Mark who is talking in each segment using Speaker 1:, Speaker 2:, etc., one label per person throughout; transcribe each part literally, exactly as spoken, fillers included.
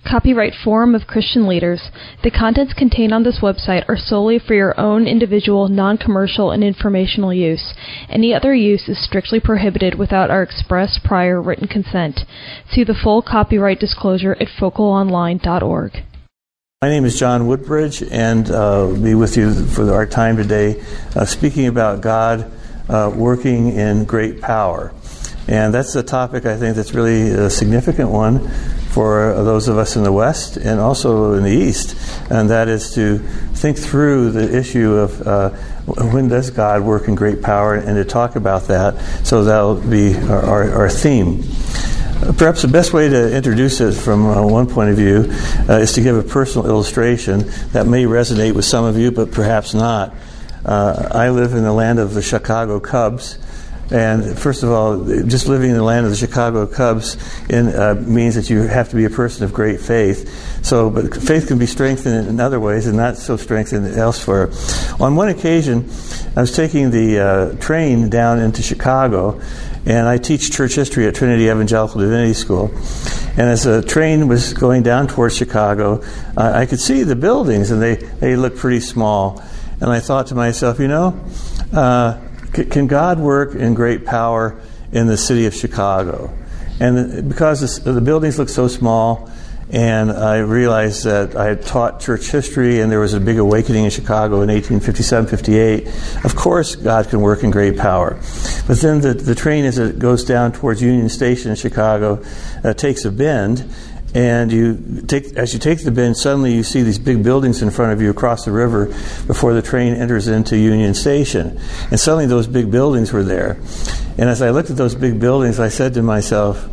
Speaker 1: Copyright Forum of Christian Leaders. The contents contained on this website are solely for your own individual, non-commercial, and informational use. Any other use is strictly prohibited without our express prior written consent. See the full copyright disclosure at focal online dot org.
Speaker 2: My name is John Woodbridge, and uh, I'll be with you for our time today uh, speaking about God uh, working in great power. And that's a topic I think that's really a significant one for those of us in the West and also in the East, and that is to think through the issue of uh, when does God work in great power, and to talk about that. So that'll be our, our, our theme. Perhaps the best way to introduce it from uh, one point of view uh, is to give a personal illustration that may resonate with some of you, but perhaps not. Uh, I live in the land of the Chicago Cubs. And first of all, just living in the land of the Chicago Cubs in, uh, means that you have to be a person of great faith. So, but faith can be strengthened in other ways and not so strengthened elsewhere. On one occasion, I was taking the uh, train down into Chicago, and I teach church history at Trinity Evangelical Divinity School. And as the train was going down towards Chicago, uh, I could see the buildings, and they, they looked pretty small. And I thought to myself, you know, uh, can God work in great power in the city of Chicago? And because the buildings look so small, and I realized that I had taught church history and there was a big awakening in Chicago in eighteen fifty-seven fifty-eight, of course God can work in great power. But then the, the train, as it goes down towards Union Station in Chicago, uh, takes a bend. And you take, as you take the bend, suddenly you see these big buildings in front of you across the river before the train enters into Union Station. And suddenly those big buildings were there. And as I looked at those big buildings, I said to myself,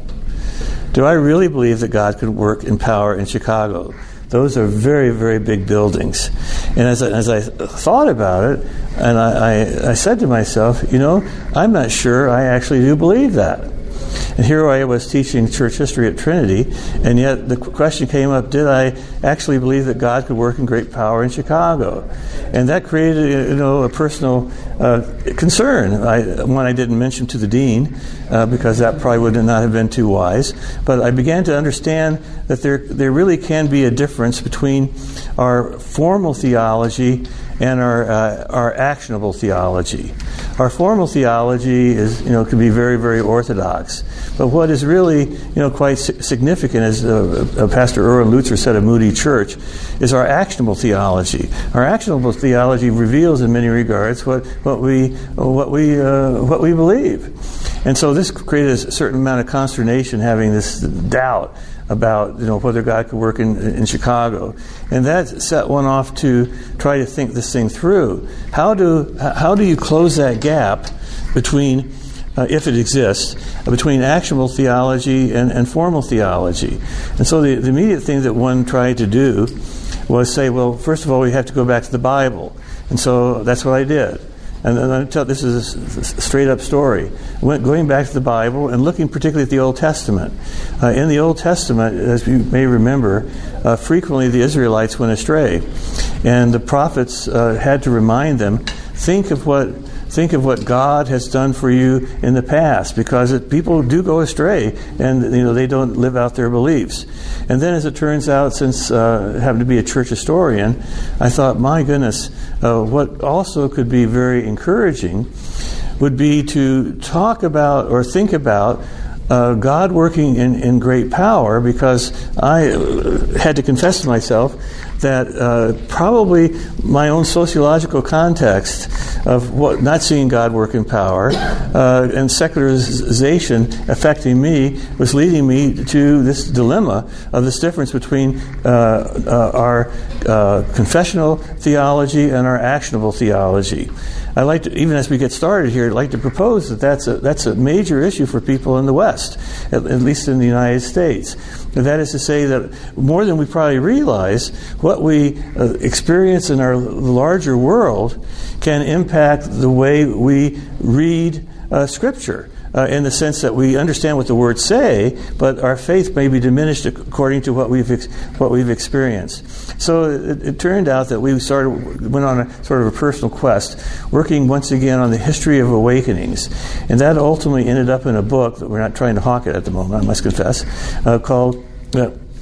Speaker 2: do I really believe that God could work in power in Chicago? Those are very, very big buildings. And as I, as I thought about it, and I, I, I said to myself, you know, I'm not sure I actually do believe that. And here I was teaching church history at Trinity, and yet the question came up, did I actually believe that God could work in great power in Chicago? And that created, you know, a personal uh, concern. I, one I didn't mention to the dean, uh, because that probably would not have been too wise. But I began to understand that there there really can be a difference between our formal theology and our uh, our actionable theology. Our formal theology is, you know, can be very, very orthodox. But what is really, you know, quite significant, as uh, uh, Pastor Erwin Lutzer said of Moody Church, is our actionable theology. Our actionable theology reveals, in many regards, what what we what we uh, what we believe. And so this created a certain amount of consternation, having this doubt about, you know, whether God could work in, in Chicago. And that set one off to try to think this thing through. How do how do you close that gap between, uh, if it exists, uh, between actionable theology and, and formal theology? And so the, the immediate thing that one tried to do was say, well, first of all, we have to go back to the Bible. And so that's what I did. And then I tell this is a straight-up story. Went going back to the Bible and looking particularly at the Old Testament. Uh, in the Old Testament, as you may remember, uh, frequently the Israelites went astray, and the prophets uh, had to remind them, think of what think of what God has done for you in the past, because it, people do go astray, and you know they don't live out their beliefs. And then, as it turns out, since uh, having to be a church historian, I thought, my goodness, uh, what also could be very encouraging would be to talk about or think about uh, God working in, in great power, because I had to confess to myself that uh, probably my own sociological context of what not seeing God work in power uh, and secularization affecting me was leading me to this dilemma of this difference between uh, uh, our uh, confessional theology and our actionable theology. I like to, even as we get started here, I'd like to propose that that's a, that's a major issue for people in the West, at, at least in the United States. And that is to say that more than we probably realize, what we uh, experience in our larger world can impact the way we read uh, Scripture. Uh, in the sense that we understand what the words say, but our faith may be diminished according to what we've ex- what we've experienced. So it, it turned out that we started went on a sort of a personal quest, working once again on the history of awakenings, and that ultimately ended up in a book that we're not trying to hawk it at the moment, I must confess, uh, called uh,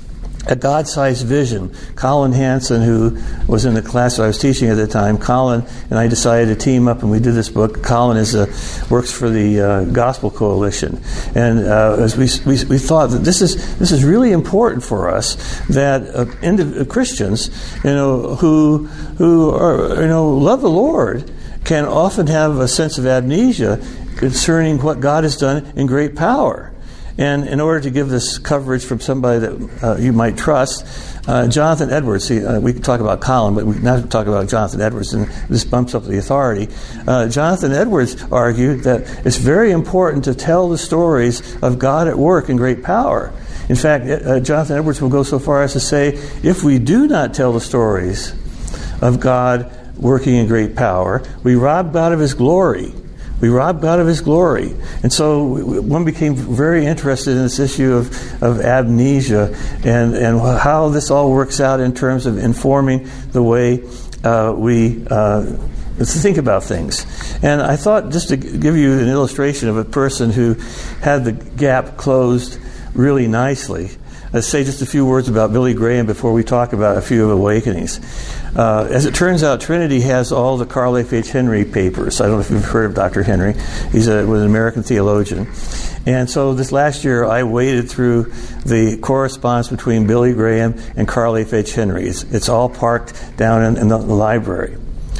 Speaker 2: a God-sized vision. Colin Hansen, who was in the class I was teaching at the time, Colin and I decided to team up, and we did this book. Colin is a, works for the uh, Gospel Coalition, and uh, as we, we we thought that this is this is really important for us, that uh, indiv- Christians, you know, who who are you know love the Lord, can often have a sense of amnesia concerning what God has done in great power. And in order to give this coverage from somebody that uh, you might trust, uh, Jonathan Edwards, see, uh, we can talk about Colin, but we can not talk about Jonathan Edwards, and this bumps up the authority. Uh, Jonathan Edwards argued that it's very important to tell the stories of God at work in great power. In fact, uh, Jonathan Edwards will go so far as to say, if we do not tell the stories of God working in great power, we rob God of His glory. We rob God of His glory. And so one became very interested in this issue of, of amnesia and, and how this all works out in terms of informing the way uh, we uh, think about things. And I thought, just to give you an illustration of a person who had the gap closed really nicely, let's say just a few words about Billy Graham before we talk about a few awakenings. Uh, as it turns out, Trinity has all the Carl F H Henry papers. I don't know if you've heard of Doctor Henry. He's a, was an American theologian. And so this last year, I waded through the correspondence between Billy Graham and Carl F H Henry. It's, it's all parked down in, in the, the library.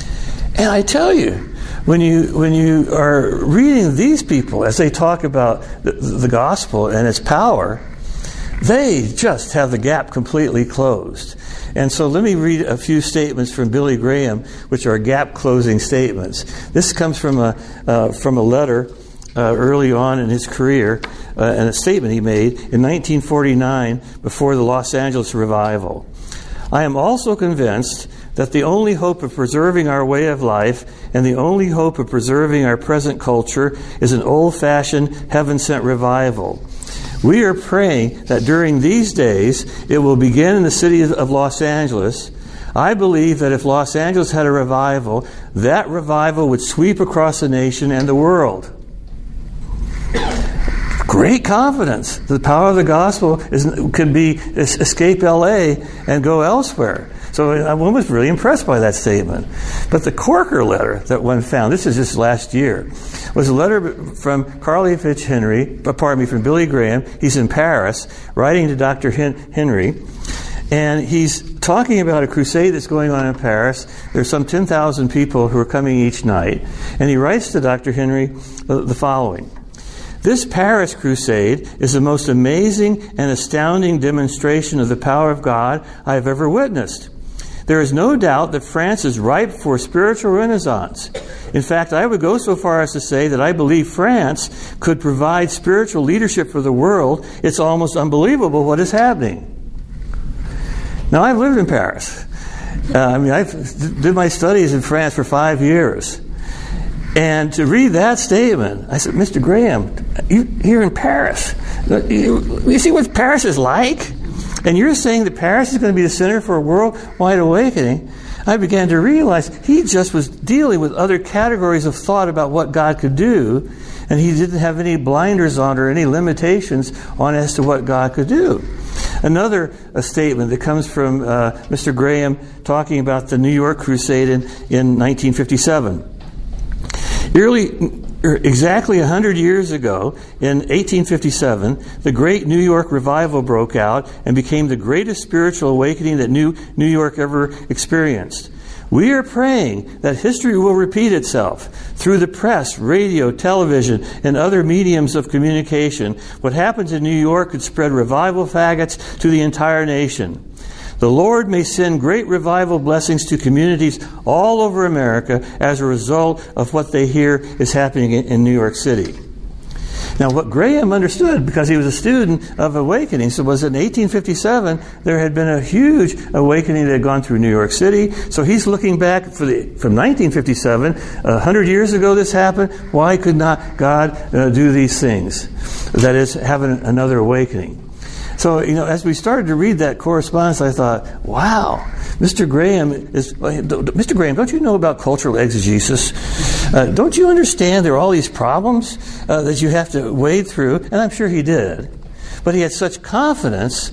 Speaker 2: And I tell you, when you when you are reading these people as they talk about the, the gospel and its power, they just have the gap completely closed. And so let me read a few statements from Billy Graham, which are gap-closing statements. This comes from a uh, from a letter uh, early on in his career, uh, and a statement he made in nineteen forty-nine before the Los Angeles revival. I am also convinced that the only hope of preserving our way of life and the only hope of preserving our present culture is an old-fashioned, heaven-sent revival. We are praying that during these days it will begin in the city of Los Angeles. I believe that if Los Angeles had a revival, that revival would sweep across the nation and the world. Great confidence. The power of the gospel is, could be escape L A and go elsewhere. So one was really impressed by that statement. But the Corker letter that one found, this is just last year, was a letter from Carl F H Henry, pardon me, from Billy Graham. He's in Paris, writing to Doctor Henry. And he's talking about a crusade that's going on in Paris. There's some ten thousand people who are coming each night. And he writes to Doctor Henry the following. This Paris crusade is the most amazing and astounding demonstration of the power of God I have ever witnessed. There is no doubt that France is ripe for a spiritual renaissance. In fact, I would go so far as to say that I believe France could provide spiritual leadership for the world. It's almost unbelievable what is happening. Now, I've lived in Paris. Uh, I mean, I did my studies in France for five years. And to read that statement, I said, Mister Graham, you, you're in Paris. You, you see what Paris is like? And you're saying that Paris is going to be the center for a worldwide awakening. I began to realize he just was dealing with other categories of thought about what God could do, and he didn't have any blinders on or any limitations on as to what God could do. Another a statement that comes from uh, Mister Graham talking about the New York Crusade in, in nineteen fifty-seven. Early, exactly one hundred years ago, in eighteen fifty-seven, the great New York revival broke out and became the greatest spiritual awakening that New, New York ever experienced. We are praying that history will repeat itself through the press, radio, television, and other mediums of communication. What happens in New York could spread revival faggots to the entire nation. The Lord may send great revival blessings to communities all over America as a result of what they hear is happening in New York City. Now, what Graham understood, because he was a student of awakenings, was in eighteen fifty-seven, there had been a huge awakening that had gone through New York City. So he's looking back for the, from nineteen fifty-seven, a hundred years ago this happened. Why could not God uh, do these things? That is, have an, another awakening. So, you know, as we started to read that correspondence, I thought, wow, Mister Graham is, Mister Graham, don't you know about cultural exegesis? Uh, don't you understand there are all these problems uh, that you have to wade through? And I'm sure he did. But he had such confidence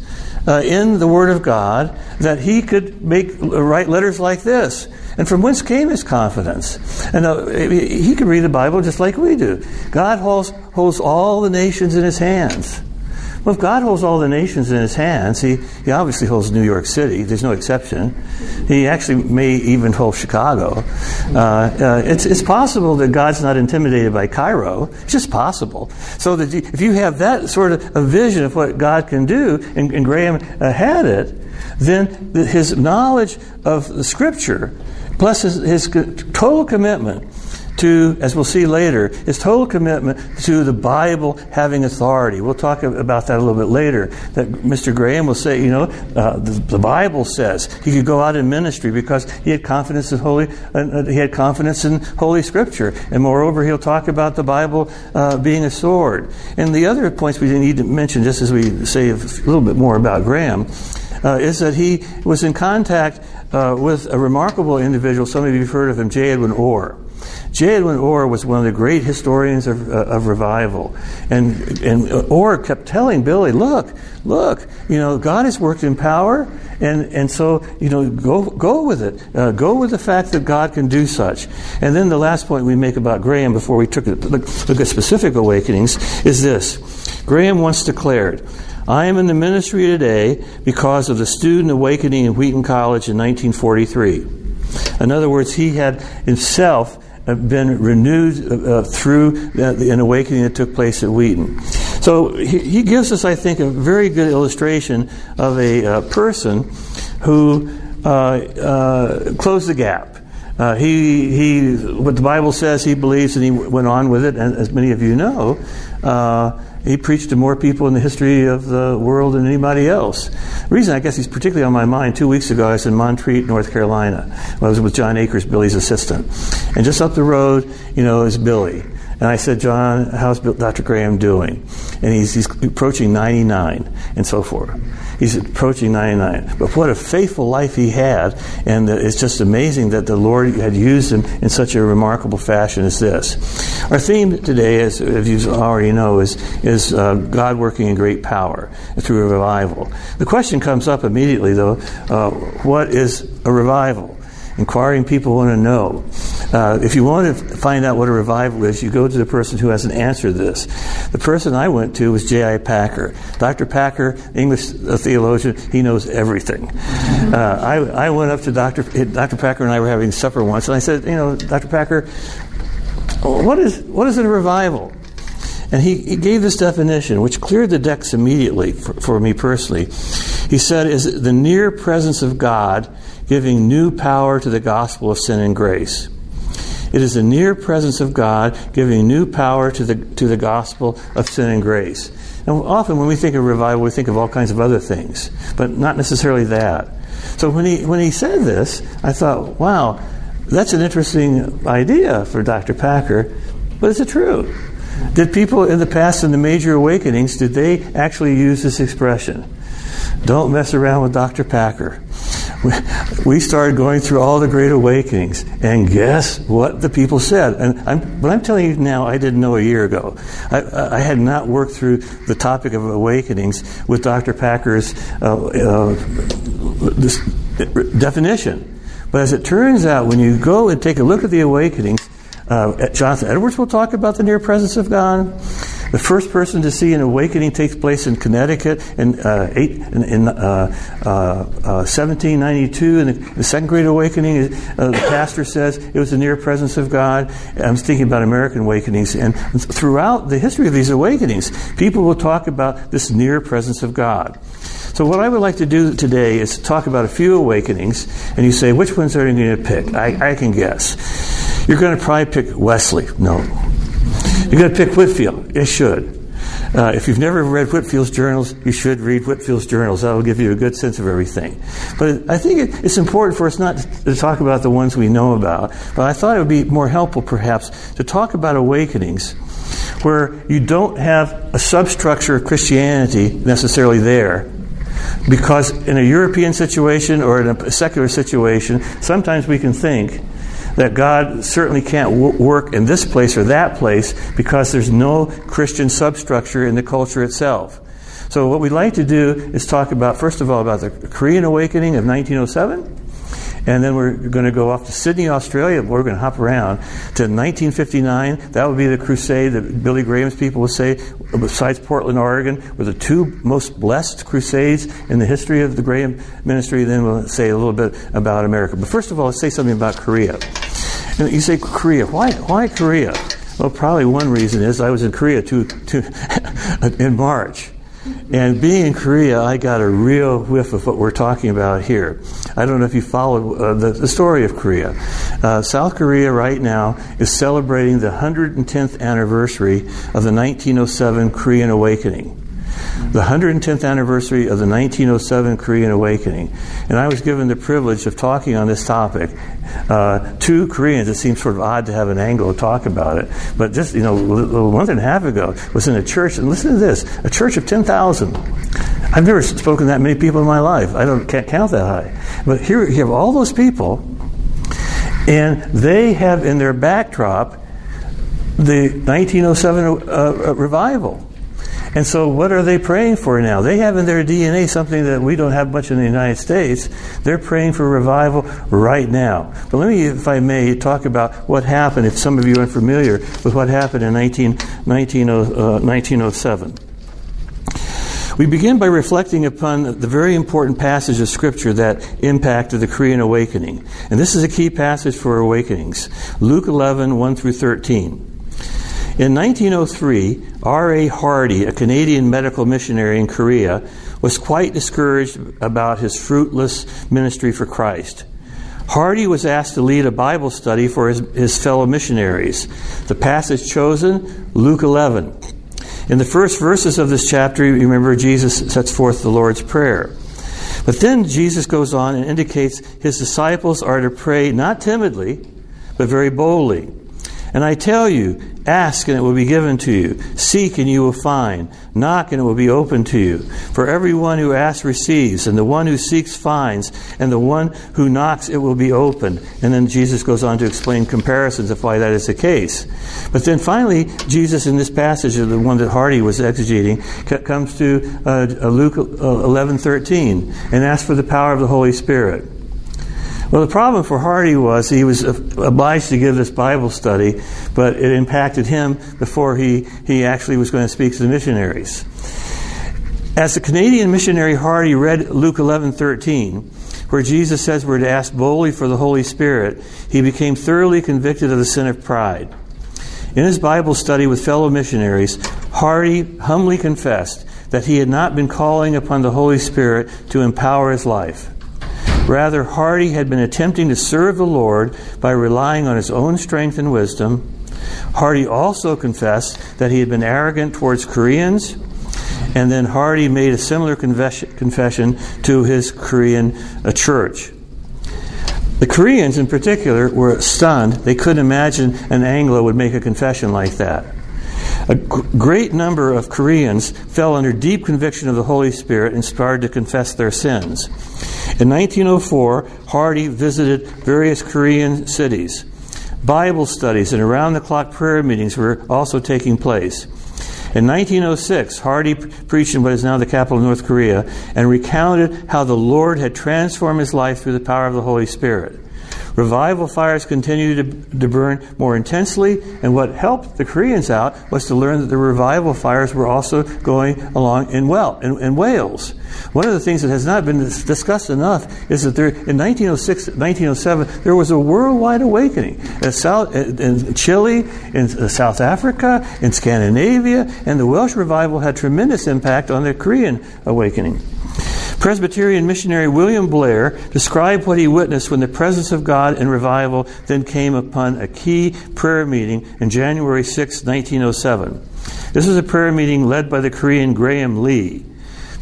Speaker 2: uh, in the Word of God that he could make write letters like this. And from whence came his confidence? And uh, he could read the Bible just like we do. God holds, holds all the nations in his hands. Well, if God holds all the nations in his hands, he, he obviously holds New York City. There's no exception. He actually may even hold Chicago. Uh, uh, it's, it's possible that God's not intimidated by Cairo. It's just possible. So that you, if you have that sort of a vision of what God can do, and, and Graham uh, had it, then the, his knowledge of the Scripture, plus his, his total commitment to, as we'll see later, his total commitment to the Bible having authority. We'll talk about that a little bit later. That Mister Graham will say, you know, uh, the, the Bible says he could go out in ministry because he had confidence in holy. Uh, he had confidence in Holy Scripture, and moreover, he'll talk about the Bible uh, being a sword. And the other points we need to mention, just as we say a little bit more about Graham, uh, is that he was in contact uh, with a remarkable individual. Some of you have heard of him, J. Edwin Orr. J. Edwin Orr was one of the great historians of, uh, of revival. And, and Orr kept telling Billy, look, look, you know, God has worked in power, and, and so, you know, go go with it. Uh, go with the fact that God can do such. And then the last point we make about Graham before we took a look, look at specific awakenings is this. Graham once declared, I am in the ministry today because of the student awakening in Wheaton College in nineteen forty-three. In other words, he had himself been renewed uh, through the, an awakening that took place at Wheaton. So he, he gives us, I think, a very good illustration of a uh, person who uh, uh, closed the gap. Uh, he, he, what the Bible says he believes, and he went on with it, and as many of you know, uh, he preached to more people in the history of the world than anybody else. The reason I guess he's particularly on my mind, two weeks ago I was in Montreat, North Carolina. I was with John Akers, Billy's assistant. And just up the road, you know, is Billy. And I said, John, how's Doctor Graham doing? And he's, he's approaching ninety-nine and so forth. He's approaching ninety-nine. But what a faithful life he had. And it's just amazing that the Lord had used him in such a remarkable fashion as this. Our theme today, as, as you already know, is, is uh, God working in great power through a revival. The question comes up immediately, though, uh, what is a revival? Inquiring people want to know. Uh, if you want to find out what a revival is, you go to the person who has an answer to this. The person I went to was J I Packer. Doctor Packer, English theologian, he knows everything. Uh, I, I went up to Doctor Doctor Packer and I were having supper once, and I said, you know, Doctor Packer, what is what is a revival? And he, he gave this definition, which cleared the decks immediately for, for me personally. He said, is the near presence of God giving new power to the gospel of sin and grace. It is the near presence of God giving new power to the to the gospel of sin and grace. And often when we think of revival, we think of all kinds of other things, but not necessarily that. So when he when he said this, I thought, wow, that's an interesting idea for Doctor Packer, but is it true? Did people in the past in the major awakenings, did they actually use this expression? Don't mess around with Doctor Packer. We started going through all the great awakenings, and guess what the people said? And I'm, what I'm telling you now, I didn't know a year ago. I, I had not worked through the topic of awakenings with Doctor Packer's uh, uh, this definition. But as it turns out, when you go and take a look at the awakenings, uh, Jonathan Edwards will talk about the near presence of God. The first person to see an awakening takes place in Connecticut in, uh, eight, in, in uh, uh, uh, seventeen ninety-two. And the, the Second Great Awakening, uh, the pastor says it was the near presence of God. I'm thinking about American awakenings. And throughout the history of these awakenings, people will talk about this near presence of God. So what I would like to do today is talk about a few awakenings. And you say, which ones are you going to pick? I, I can guess. You're going to probably pick Wesley. No. You're going to pick Whitefield. You should. Uh, if you've never read Whitefield's journals, you should read Whitefield's journals. That will give you a good sense of everything. But I think it, it's important for us not to talk about the ones we know about, but I thought it would be more helpful, perhaps, to talk about awakenings where you don't have a substructure of Christianity necessarily there. Because in a European situation or in a secular situation, sometimes we can think that God certainly can't w- work in this place or that place because there's no Christian substructure in the culture itself. So what we'd like to do is talk about, first of all, about the Korean Awakening of nineteen oh seven. And then we're going to go off to Sydney, Australia. We're going to hop around to nineteen fifty-nine. That would be the crusade that Billy Graham's people would say, besides Portland, Oregon, were the two most blessed crusades in the history of the Graham ministry. Then we'll say a little bit about America. But first of all, let's say something about Korea. And you say, Korea, why, why Korea? Well, probably one reason is I was in Korea two, two, in March. And being in Korea, I got a real whiff of what we're talking about here. I don't know if you followed uh, the, the story of Korea. Uh, South Korea right now is celebrating the one hundred tenth anniversary of the nineteen oh seven Korean Awakening. The one hundred tenth anniversary of the nineteen oh seven Korean Awakening. And I was given the privilege of talking on this topic uh, to Koreans. It seems sort of odd to have an Anglo talk about it. But just, you know, a month and a half ago, I was in a church, and listen to this, a church of ten thousand. I've never spoken to that many people in my life. I don't can't count that high. But here you have all those people, and they have in their backdrop the nineteen oh seven uh, revival. And so what are they praying for now? They have in their D N A something that we don't have much in the United States. They're praying for revival right now. But let me, if I may, talk about what happened, if some of you aren't familiar with what happened in nineteen oh seven. We begin by reflecting upon the very important passage of Scripture that impacted the Korean Awakening. And this is a key passage for awakenings. Luke eleven, one through thirteen. In nineteen oh three, R A Hardy, a Canadian medical missionary in Korea, was quite discouraged about his fruitless ministry for Christ. Hardy was asked to lead a Bible study for his, his fellow missionaries. The passage chosen, Luke eleven. In the first verses of this chapter, you remember Jesus sets forth the Lord's Prayer. But then Jesus goes on and indicates his disciples are to pray not timidly, but very boldly. And I tell you, ask and it will be given to you. Seek and you will find. Knock and it will be opened to you. For everyone who asks receives, and the one who seeks finds, and the one who knocks it will be opened. And then Jesus goes on to explain comparisons of why that is the case. But then finally, Jesus in this passage, the one that Hardy was exegeting, comes to uh, Luke eleven thirteen and asks for the power of the Holy Spirit. Well, the problem for Hardy was he was obliged to give this Bible study, but it impacted him before he, he actually was going to speak to the missionaries. As the Canadian missionary Hardy read Luke eleven thirteen, where Jesus says we're to ask boldly for the Holy Spirit, he became thoroughly convicted of the sin of pride. In his Bible study with fellow missionaries, Hardy humbly confessed that he had not been calling upon the Holy Spirit to empower his life. Rather, Hardy had been attempting to serve the Lord by relying on his own strength and wisdom. Hardy also confessed that he had been arrogant towards Koreans, and then Hardy made a similar confession to his Korean uh, church. The Koreans in particular were stunned. They couldn't imagine an Anglo would make a confession like that. A g- great number of Koreans fell under deep conviction of the Holy Spirit and started to confess their sins. In nineteen oh four, Hardy visited various Korean cities. Bible studies and around-the-clock prayer meetings were also taking place. In nineteen oh six, Hardy preached in what is now the capital of North Korea and recounted how the Lord had transformed his life through the power of the Holy Spirit. Revival fires continued to, to burn more intensely, and what helped the Koreans out was to learn that the revival fires were also going along in, well, in, in Wales. One of the things that has not been discussed enough is that there, in nineteen oh six, nineteen oh seven, there was a worldwide awakening in, South, in Chile, in South Africa, in Scandinavia, and the Welsh revival had tremendous impact on the Korean awakening. Presbyterian missionary William Blair described what he witnessed when the presence of God in revival then came upon a key prayer meeting in January sixth, nineteen oh seven. This was a prayer meeting led by the Korean Graham Lee.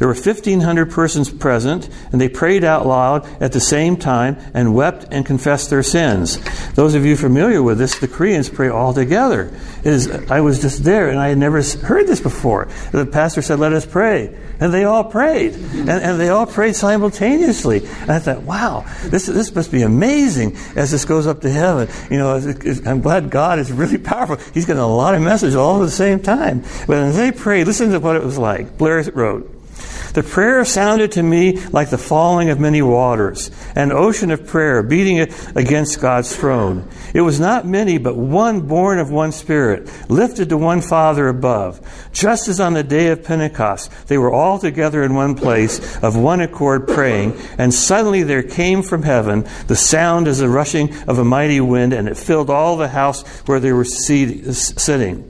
Speaker 2: There were fifteen hundred persons present, and they prayed out loud at the same time and wept and confessed their sins. Those of you familiar with this, the Koreans pray all together. It is, I was just there, and I had never heard this before. The pastor said, let us pray. And they all prayed. And, and they all prayed simultaneously. And I thought, wow, this this must be amazing as this goes up to heaven. You know, I'm glad God is really powerful. He's getting a lot of messages all at the same time. But as they prayed, listen to what it was like. Blair wrote, the prayer sounded to me like the falling of many waters, an ocean of prayer beating against God's throne. It was not many, but one born of one Spirit, lifted to one Father above. Just as on the day of Pentecost, they were all together in one place, of one accord praying, and suddenly there came from heaven the sound as the rushing of a mighty wind, and it filled all the house where they were seated, sitting.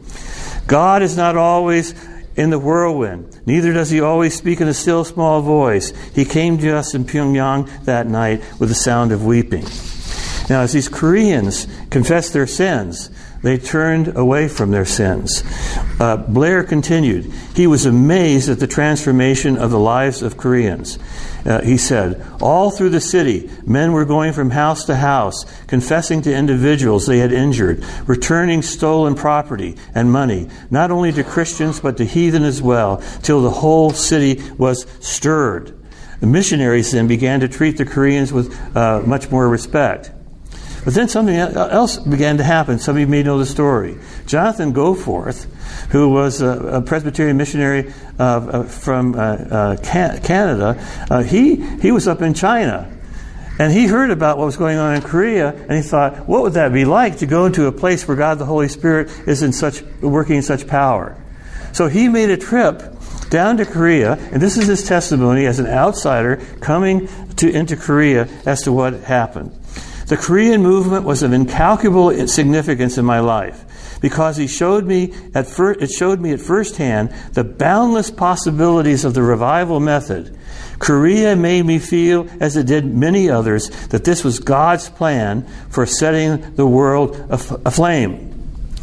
Speaker 2: God is not always in the whirlwind, neither does he always speak in a still small voice. He came to us in Pyongyang that night with the sound of weeping. Now, as these Koreans confessed their sins, they turned away from their sins. Uh, Blair continued, he was amazed at the transformation of the lives of Koreans. Uh, he said, all through the city, men were going from house to house, confessing to individuals they had injured, returning stolen property and money, not only to Christians but to heathen as well, till the whole city was stirred. The missionaries then began to treat the Koreans with uh, much more respect. But then something else began to happen. Some of you may know the story. Jonathan Goforth, who was a, a Presbyterian missionary uh, from uh, uh, Canada, uh, he, he was up in China. And he heard about what was going on in Korea, and he thought, what would that be like to go into a place where God the Holy Spirit is in such working in such power? So he made a trip down to Korea, and this is his testimony as an outsider coming to into Korea as to what happened. The Korean movement was of incalculable significance in my life because he showed me at fir- it showed me at first hand the boundless possibilities of the revival method. Korea made me feel, as it did many others, that this was God's plan for setting the world af- aflame.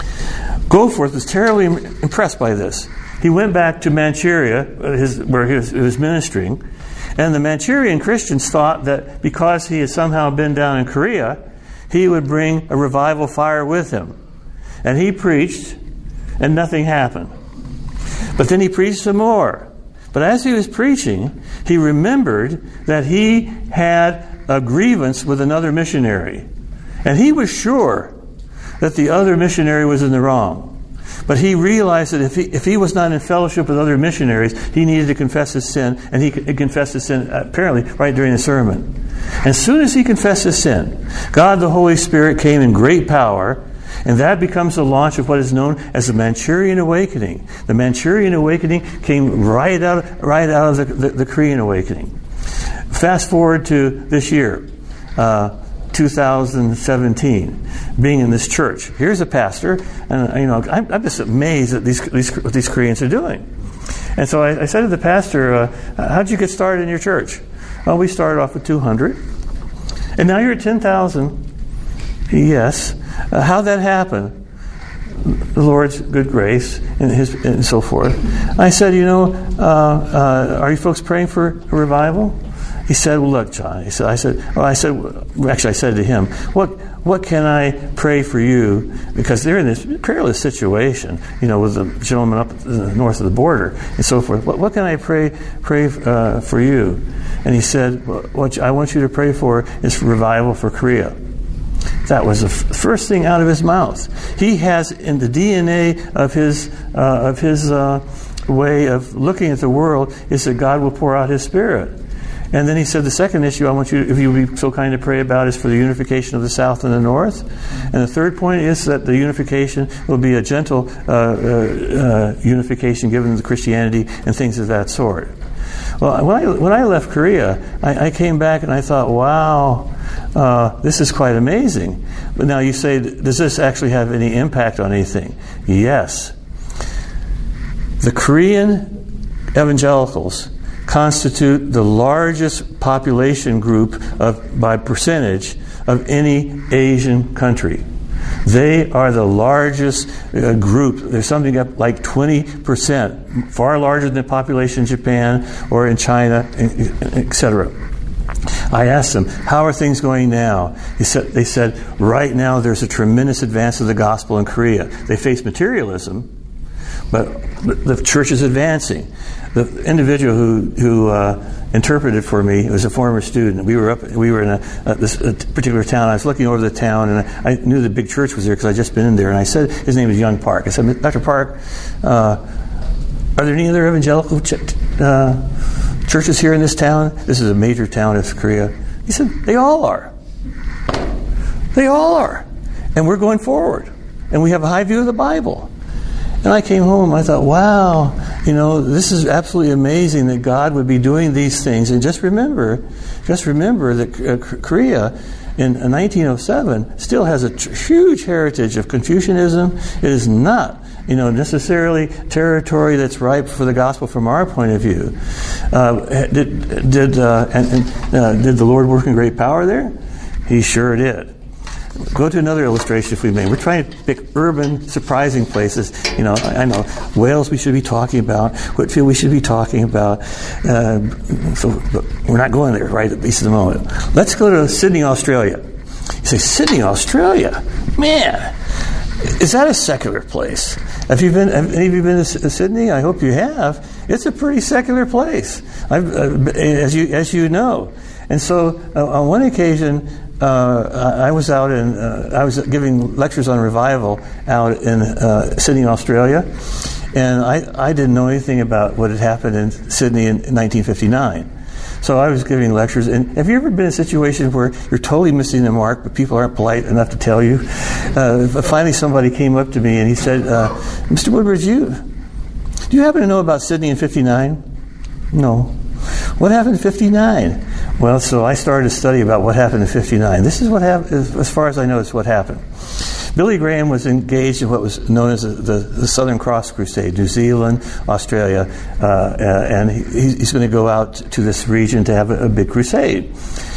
Speaker 2: Goforth was terribly impressed by this. He went back to Manchuria, his, where he was, he was ministering, and the Manchurian Christians thought that because he had somehow been down in Korea, he would bring a revival fire with him. And he preached, and nothing happened. But then he preached some more. But as he was preaching, he remembered that he had a grievance with another missionary. And he was sure that the other missionary was in the wrong. But he realized that if he, if he was not in fellowship with other missionaries, he needed to confess his sin, and he confessed his sin apparently right during the sermon. As soon as he confessed his sin, God the Holy Spirit came in great power, and that becomes the launch of what is known as the Manchurian Awakening. The Manchurian Awakening came right out, right out of the, the, the Korean Awakening. Fast forward to this year. Uh, two thousand seventeen, being in this church. Here's a pastor, and you know, I'm, I'm just amazed at these, these what these Koreans are doing. And so I, I said to the pastor, uh, "How did you get started in your church?" Well, we started off with two hundred, and now you're at ten thousand. Yes, uh, how'd that happen? The Lord's good grace and His and so forth. I said, you know, uh, uh, are you folks praying for a revival? He said, well, look, John, he said, I said, well, I said, well, actually, I said to him, what, what can I pray for you? Because they're in this perilous situation, you know, with the gentleman up north of the border and so forth. What, what can I pray, pray uh, for you? And he said, well, what I want you to pray for is revival for Korea. That was the f- first thing out of his mouth. He has in the D N A of his, uh, of his uh, way of looking at the world is that God will pour out His Spirit. And then he said, the second issue I want you, if you would be so kind to pray about, is for the unification of the South and the North. And the third point is that the unification will be a gentle uh, uh, uh, unification given to Christianity and things of that sort. Well, when I, when I left Korea, I, I came back and I thought, wow, uh, this is quite amazing. But now you say, does this actually have any impact on anything? Yes. The Korean evangelicals constitute the largest population group of, by percentage of any Asian country. They are the largest uh, group. There's something up like twenty percent, far larger than the population in Japan or in China, et cetera. I asked them, how are things going now? He said, they said, right now there's a tremendous advance of the gospel in Korea. They face materialism, but the church is advancing. The individual who who uh, interpreted for me was a former student. We were up. We were in a, a, this a particular town. I was looking over the town, and I, I knew the big church was there because I'd just been in there. And I said, his name is Young Park. I said, Doctor Park, uh, are there any other evangelical ch- uh, churches here in this town? This is a major town of Korea. He said, they all are. They all are, and we're going forward, and we have a high view of the Bible. And I came home and I thought, wow, you know, this is absolutely amazing that God would be doing these things. And just remember, just remember that uh, Korea in nineteen oh seven still has a tr- huge heritage of Confucianism. It is not, you know, necessarily territory that's ripe for the gospel from our point of view. Uh, did did uh, and, and, uh, did the Lord work in great power there? He sure did. Go to another illustration if we may. We're trying to pick urban, surprising places. You know, I, I know Wales we should be talking about, Whitfield we should be talking about. Uh, so but we're not going there, right, at least at the moment. Let's go to Sydney, Australia. You say, Sydney, Australia? Man, is that a secular place? Have you been? Have any of you been to Sydney? I hope you have. It's a pretty secular place, I've, uh, as you as you know. And so, uh, on one occasion, uh, I was out in uh, I was giving lectures on revival out in uh, Sydney, Australia, and I I didn't know anything about what had happened in Sydney in, in nineteen fifty-nine. So I was giving lectures, and have you ever been in a situation where you're totally missing the mark, but people aren't polite enough to tell you? Uh, finally, somebody came up to me and he said, uh, "Mister Woodbridge, you do you happen to know about Sydney in fifty-nine?" "No." "What happened in fifty-nine?" Well, so I started a study about what happened in fifty-nine. This is what happened, as far as I know, it's what happened. Billy Graham was engaged in what was known as the, the, the Southern Cross Crusade, New Zealand, Australia, uh, uh, and he, he's going to go out to this region to have a, a big crusade.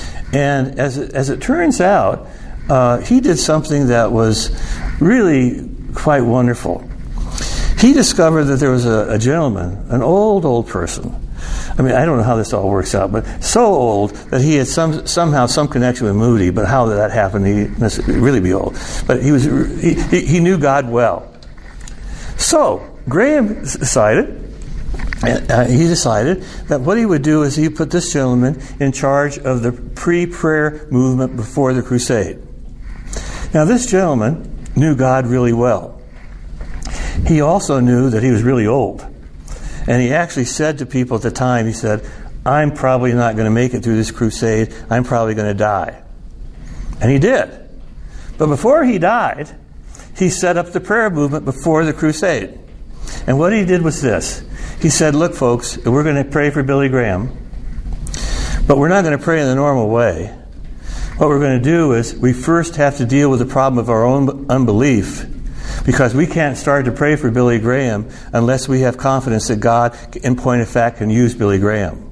Speaker 2: And as it, as it turns out, uh, he did something that was really quite wonderful. He discovered that there was a, a gentleman, an old, old person. I mean, I don't know how this all works out, but so old that he had some somehow some connection with Moody. But how did that happen? He must really be old. But he was he, he knew God well. So Graham decided, uh, he decided that what he would do is he put this gentleman in charge of the pre-prayer movement before the crusade. Now, this gentleman knew God really well. He also knew that he was really old. And he actually said to people at the time, he said, "I'm probably not going to make it through this crusade. I'm probably going to die." And he did. But before he died, he set up the prayer movement before the crusade. And what he did was this. He said, "Look, folks, we're going to pray for Billy Graham, but we're not going to pray in the normal way. What we're going to do is we first have to deal with the problem of our own unbelief, because we can't start to pray for Billy Graham unless we have confidence that God, in point of fact, can use Billy Graham."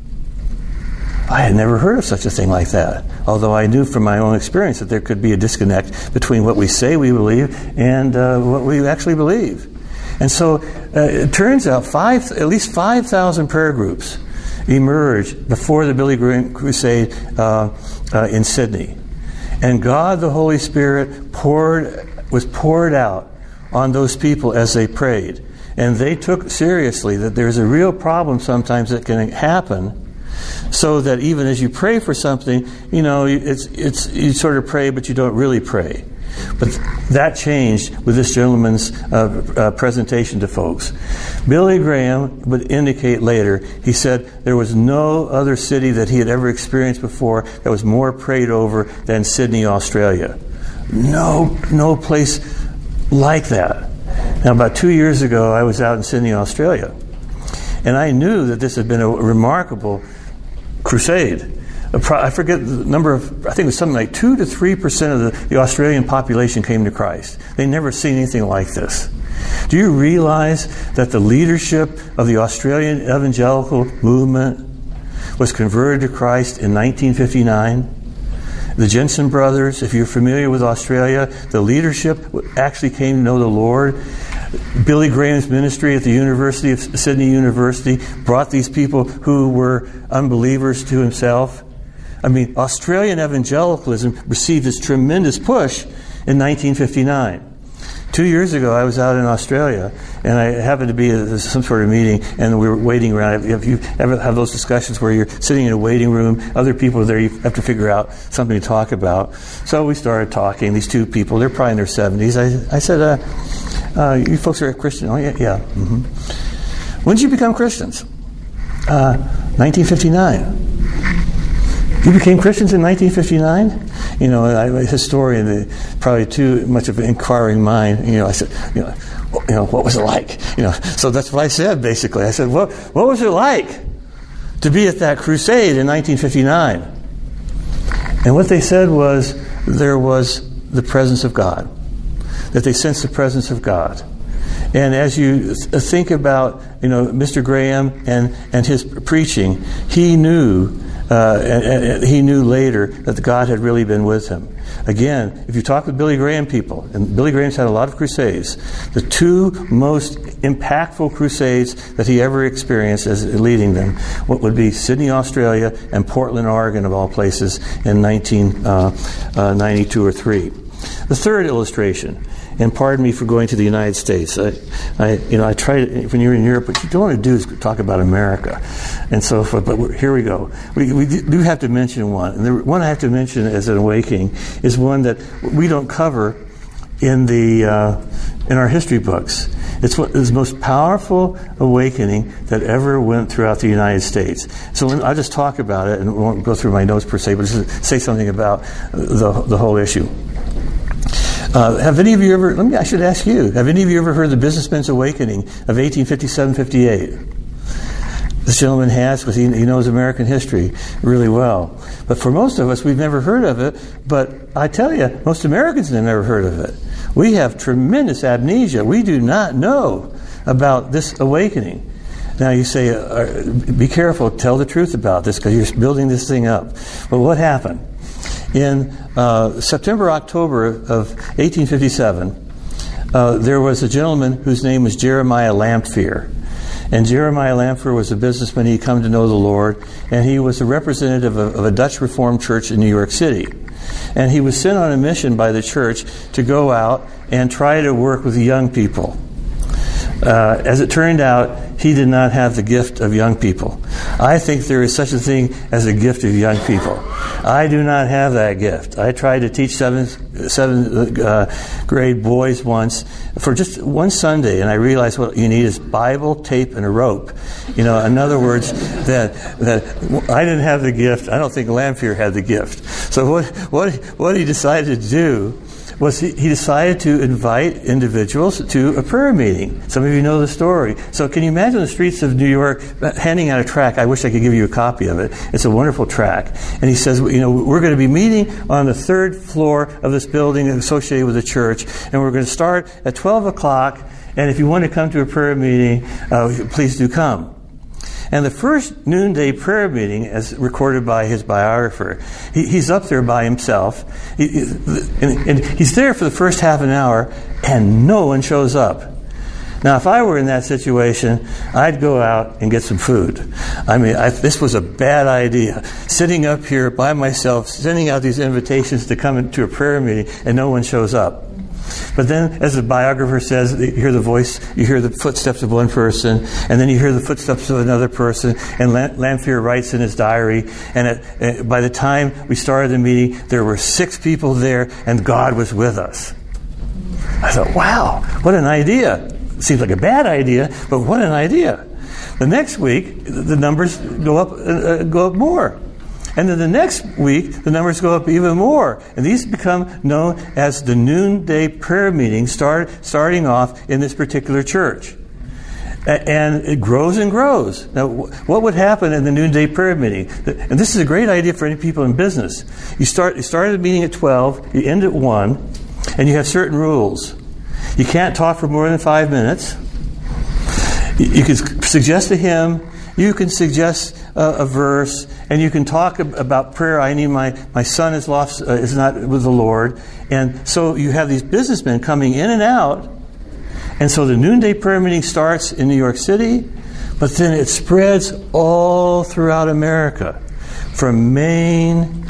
Speaker 2: I had never heard of such a thing like that, although I knew from my own experience that there could be a disconnect between what we say we believe and uh, what we actually believe. And so uh, it turns out five, at least five thousand prayer groups emerged before the Billy Graham Crusade uh, uh, in Sydney. And God, the Holy Spirit, poured was poured out on those people as they prayed. And they took seriously that there's a real problem sometimes that can happen, so that even as you pray for something, you know, it's it's you sort of pray, but you don't really pray. But that changed with this gentleman's uh, uh, presentation to folks. Billy Graham would indicate later, he said there was no other city that he had ever experienced before that was more prayed over than Sydney, Australia. No, no place like that. Now, about two years ago, I was out in Sydney, Australia, and I knew that this had been a remarkable crusade. I forget the number of, I think it was something like two to three percent of the, the Australian population came to Christ. They never seen anything like this. Do you realize that the leadership of the Australian evangelical movement was converted to Christ in nineteen fifty-nine? The Jensen brothers, if you're familiar with Australia, the leadership actually came to know the Lord. Billy Graham's ministry at the University of Sydney University brought these people who were unbelievers to himself. I mean, Australian evangelicalism received this tremendous push in nineteen fifty-nine. Two years ago, I was out in Australia, and I happened to be at some sort of meeting, and we were waiting around. If you ever have those discussions where you're sitting in a waiting room, other people are there, you have to figure out something to talk about. So we started talking, these two people, they're probably in their seventies. I, I said, uh, uh, you folks are Christian? Oh, yeah. yeah. Mm-hmm. When did you become Christians? Uh, nineteen fifty-nine. You became Christians in nineteen fifty-nine? You know, I'm a historian, uh, probably too much of an inquiring mind. You know, I said, you know, well, you know, what was it like? You know, so that's what I said, basically. I said, what, what was it like to be at that crusade in nineteen fifty-nine? And what they said was there was the presence of God, that they sensed the presence of God. And as you th- think about, you know, Mister Graham and, and his preaching, he knew Uh, and, and he knew later that God had really been with him. Again, if you talk with Billy Graham people, and Billy Graham's had a lot of crusades, the two most impactful crusades that he ever experienced as leading them, what would be Sydney, Australia, and Portland, Oregon, of all places, in nineteen ninety-two or three. The third illustration, and pardon me for going to the United States. I, I you know, I try to, when you're in Europe, what you don't want to do is talk about America, and so forth. But we're, here we go. We, we do have to mention one, and the one I have to mention as an awakening is one that we don't cover in the uh, in our history books. It's what is the most powerful awakening that ever went throughout the United States. So when, I'll just talk about it, and I won't go through my notes per se, but just say something about the the whole issue. Uh, have any of you ever, let me, I should ask you, have any of you ever heard the Businessmen's Awakening of eighteen fifty-seven fifty-eight? This gentleman has, because he, he knows American history really well. But for most of us, we've never heard of it. But I tell you, most Americans have never heard of it. We have tremendous amnesia. We do not know about this awakening. Now you say, uh, be careful, tell the truth about this, because you're building this thing up. But what happened? In uh, September, October of eighteen fifty-seven, uh, there was a gentleman whose name was Jeremiah Lamphere. And Jeremiah Lamphere was a businessman. He'd come to know the Lord, and he was a representative of, of a Dutch Reformed church in New York City. And he was sent on a mission by the church to go out and try to work with the young people. Uh, as it turned out, he did not have the gift of young people. I think there is such a thing as a gift of young people. I do not have that gift. I tried to teach seventh, seventh uh, grade boys once for just one Sunday, and I realized what you need is Bible, tape, and a rope. You know, in other words, that that I didn't have the gift. I don't think Lamphere had the gift. So what what what he decided to do was he, he decided to invite individuals to a prayer meeting. Some of you know the story. So can you imagine the streets of New York handing out a tract? I wish I could give you a copy of it. It's a wonderful tract. And he says, you know, we're going to be meeting on the third floor of this building associated with the church, and we're going to start at twelve o'clock, and if you want to come to a prayer meeting, uh, please do come. And the first noonday prayer meeting, as recorded by his biographer, he, he's up there by himself. He, and, and he's there for the first half an hour, and no one shows up. Now, if I were in that situation, I'd go out and get some food. I mean, I, this was a bad idea. Sitting up here by myself, sending out these invitations to come into a prayer meeting, and no one shows up. But then, as the biographer says, you hear the voice, you hear the footsteps of one person, and then you hear the footsteps of another person, and Lamphere writes in his diary, and at, by the time we started the meeting, there were six people there, and God was with us. I thought, wow, what an idea. Seems like a bad idea, but what an idea. The next week, the numbers go up, uh, go up more. And then the next week, the numbers go up even more. And these become known as the noonday prayer meeting, start, starting off in this particular church. A- and it grows and grows. Now, what would happen in the noonday prayer meeting? And this is a great idea for any people in business. You start, you start the meeting at twelve, you end at one, and you have certain rules. You can't talk for more than five minutes. You, you can suggest a hymn. You can suggest a, a verse, And you can talk ab- about prayer. I need my, my son is lost, uh, is not with the Lord. And so you have these businessmen coming in and out. And so the noonday prayer meeting starts in New York City, but then it spreads all throughout America, from Maine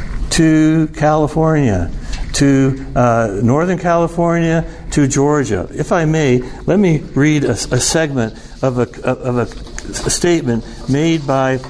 Speaker 2: to California, to uh, Northern California, to Georgia. If I may, let me read a, a segment of a, of a, a statement made by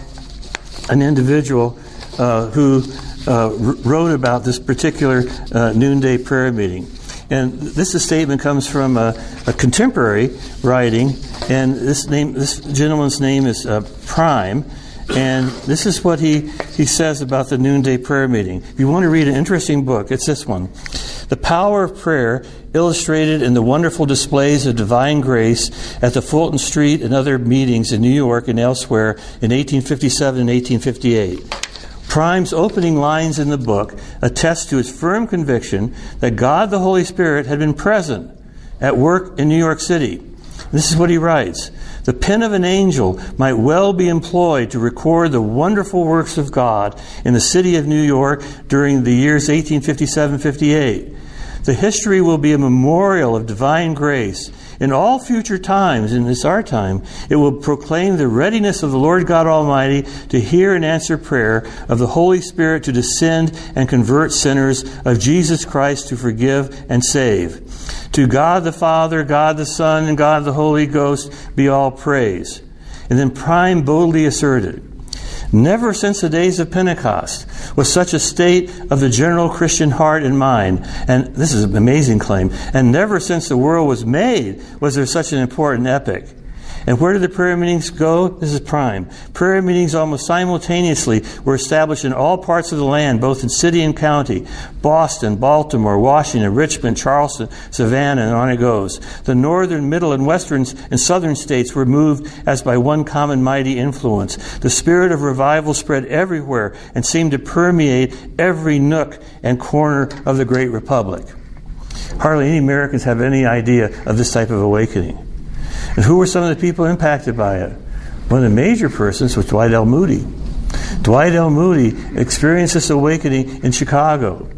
Speaker 2: an individual uh, who uh, wrote about this particular uh, noonday prayer meeting. And this statement comes from a, a contemporary writing, and this name, this gentleman's name is uh, Prime, and this is what he, he says about the noonday prayer meeting. If you want to read an interesting book, it's this one. The power of prayer illustrated in the wonderful displays of divine grace at the Fulton Street and other meetings in New York and elsewhere in eighteen fifty-seven and eighteen fifty-eight. Prime's opening lines in the book attest to his firm conviction that God the Holy Spirit had been present at work in New York City. This is what he writes. The pen of an angel might well be employed to record the wonderful works of God in the city of New York during the years eighteen fifty-seven fifty-eight. The history will be a memorial of divine grace. In all future times, in this our time, it will proclaim the readiness of the Lord God Almighty to hear and answer prayer, of the Holy Spirit to descend and convert sinners, of Jesus Christ to forgive and save. To God the Father, God the Son, and God the Holy Ghost be all praise. And then Prime boldly asserted, never since the days of Pentecost was such a state of the general Christian heart and mind, and this is an amazing claim, and never since the world was made was there such an important epoch. And where did the prayer meetings go? This is Prime. Prayer meetings almost simultaneously were established in all parts of the land, both in city and county. Boston, Baltimore, Washington, Richmond, Charleston, Savannah, and on it goes. The northern, middle, and western and southern states were moved as by one common mighty influence. The spirit of revival spread everywhere and seemed to permeate every nook and corner of the great republic. Hardly any Americans have any idea of this type of awakening. And who were some of the people impacted by it? One of the major persons was Dwight L. Moody. Dwight L. Moody experienced this awakening in Chicago.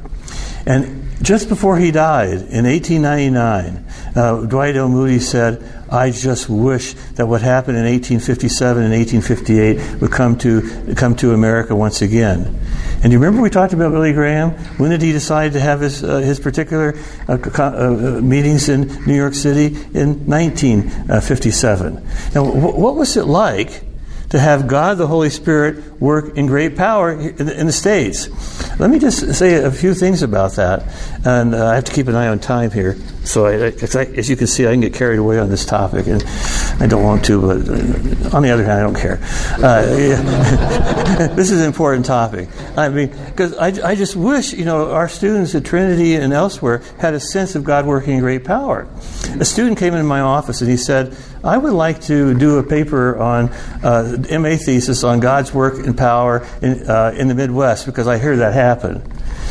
Speaker 2: And just before he died, in eighteen ninety-nine, uh, Dwight L. Moody said, I just wish that what happened in eighteen fifty-seven and eighteen fifty-eight would come to come to America once again. And you remember we talked about Billy Graham? When did he decide to have his uh, his particular uh, uh, meetings in New York City? In nineteen fifty-seven. Now, w- what was it like to have God the Holy Spirit work in great power in the, in the States? Let me just say a few things about that. And uh, I have to keep an eye on time here. So I, I, as you can see, I can get carried away on this topic, and I don't want to, but on the other hand, I don't care. Uh, yeah. This is an important topic. I mean, because I, I just wish, you know, our students at Trinity and elsewhere had a sense of God working in great power. A student came into my office and he said, I would like to do a paper on uh, M A thesis on God's work and power in, uh, in the Midwest, because I hear that happen.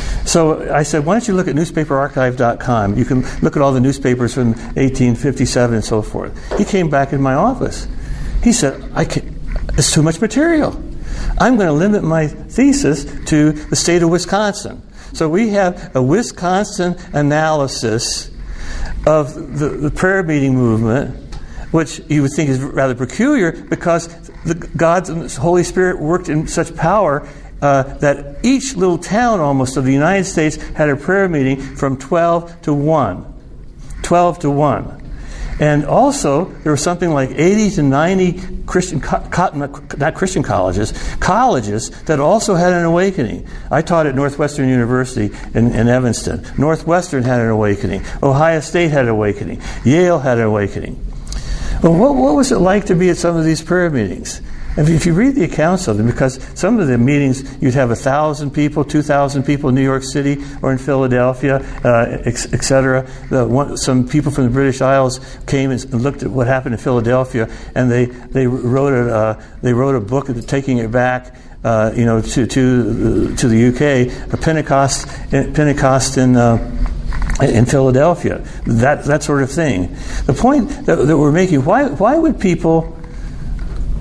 Speaker 2: So I said, why don't you look at newspaper archive dot com? You can look at all the newspapers from eighteen fifty-seven and so forth. He came back in my office. He said, I can't, it's too much material. I'm going to limit my thesis to the state of Wisconsin. So we have a Wisconsin analysis of the, the prayer meeting movement, which you would think is rather peculiar, because the, God's Holy Spirit worked in such power uh, that each little town almost of the United States had a prayer meeting from twelve to one. twelve to one. And also, there was something like eighty to ninety Christian, co- not Christian colleges, colleges that also had an awakening. I taught at Northwestern University in, in Evanston. Northwestern had an awakening. Ohio State had an awakening. Yale had an awakening. Well, what, what was it like to be at some of these prayer meetings? And if you read the accounts of them, because some of the meetings you'd have a thousand people, two thousand people in New York City or in Philadelphia, uh, et cetera. The one, some people from the British Isles came and looked at what happened in Philadelphia, and they they wrote a uh, they wrote a book taking it back, uh, you know, to to to the U K, a Pentecost Pentecost in. Uh, in Philadelphia, that that sort of thing. The point that, that we're making: why why would people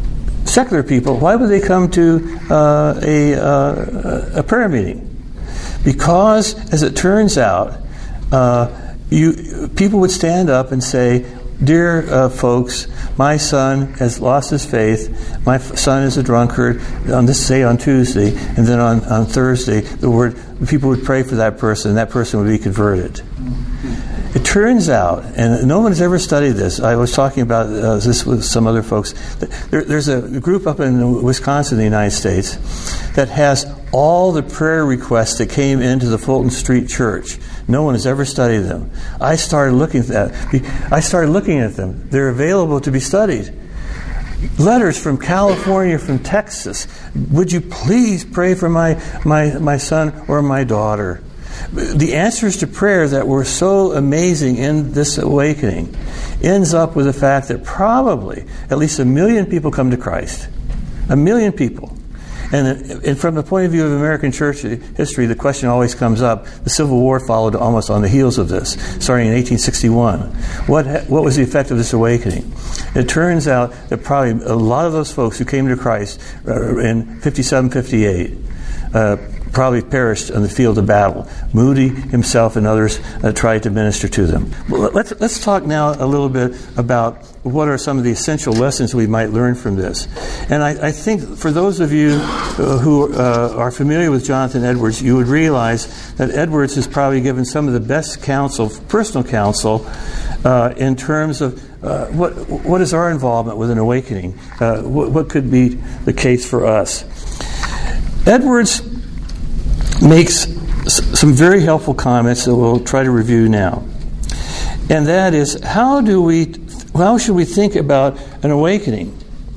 Speaker 2: secular people, why would they come to uh, a, uh, a prayer meeting? Because, as it turns out, uh, you people would stand up and say, "Dear uh, folks, my son has lost his faith. My f- son is a drunkard." On this, say on Tuesday, and then on, on Thursday, the word people would pray for that person, and that person would be converted. It turns out, and no one has ever studied this. I was talking about uh, this with some other folks. There, there's a group up in Wisconsin, in the United States, that has all the prayer requests that came into the Fulton Street Church. No one has ever studied them. I started looking at that. I started looking at them. They're available to be studied. Letters from California, from Texas. Would you please pray for my my, my son or my daughter? The answers to prayer that were so amazing in this awakening ends up with the fact that probably at least a million people come to Christ. A million people. And, and from the point of view of American church history, the question always comes up. The Civil War followed almost on the heels of this, starting in eighteen sixty-one. What what was the effect of this awakening? It turns out that probably a lot of those folks who came to Christ in fifty-seven, fifty-eight uh, probably perished on the field of battle. Moody himself and others uh, tried to minister to them. Well, let's let's talk now a little bit about what are some of the essential lessons we might learn from this. And I, I think for those of you uh, who uh, are familiar with Jonathan Edwards, you would realize that Edwards has probably given some of the best counsel, personal counsel, uh, in terms of uh, what what is our involvement with an awakening? Uh, what, what could be the case for us? Edwards makes some very helpful comments that we'll try to review now. And that is, how do we, how should we think about an awakening?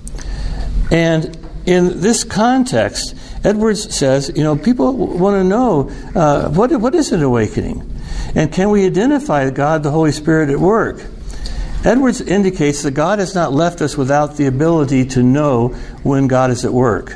Speaker 2: And in this context, Edwards says, you know, people want to know, uh, what what is an awakening? And can we identify God, the Holy Spirit at work? Edwards indicates that God has not left us without the ability to know when God is at work.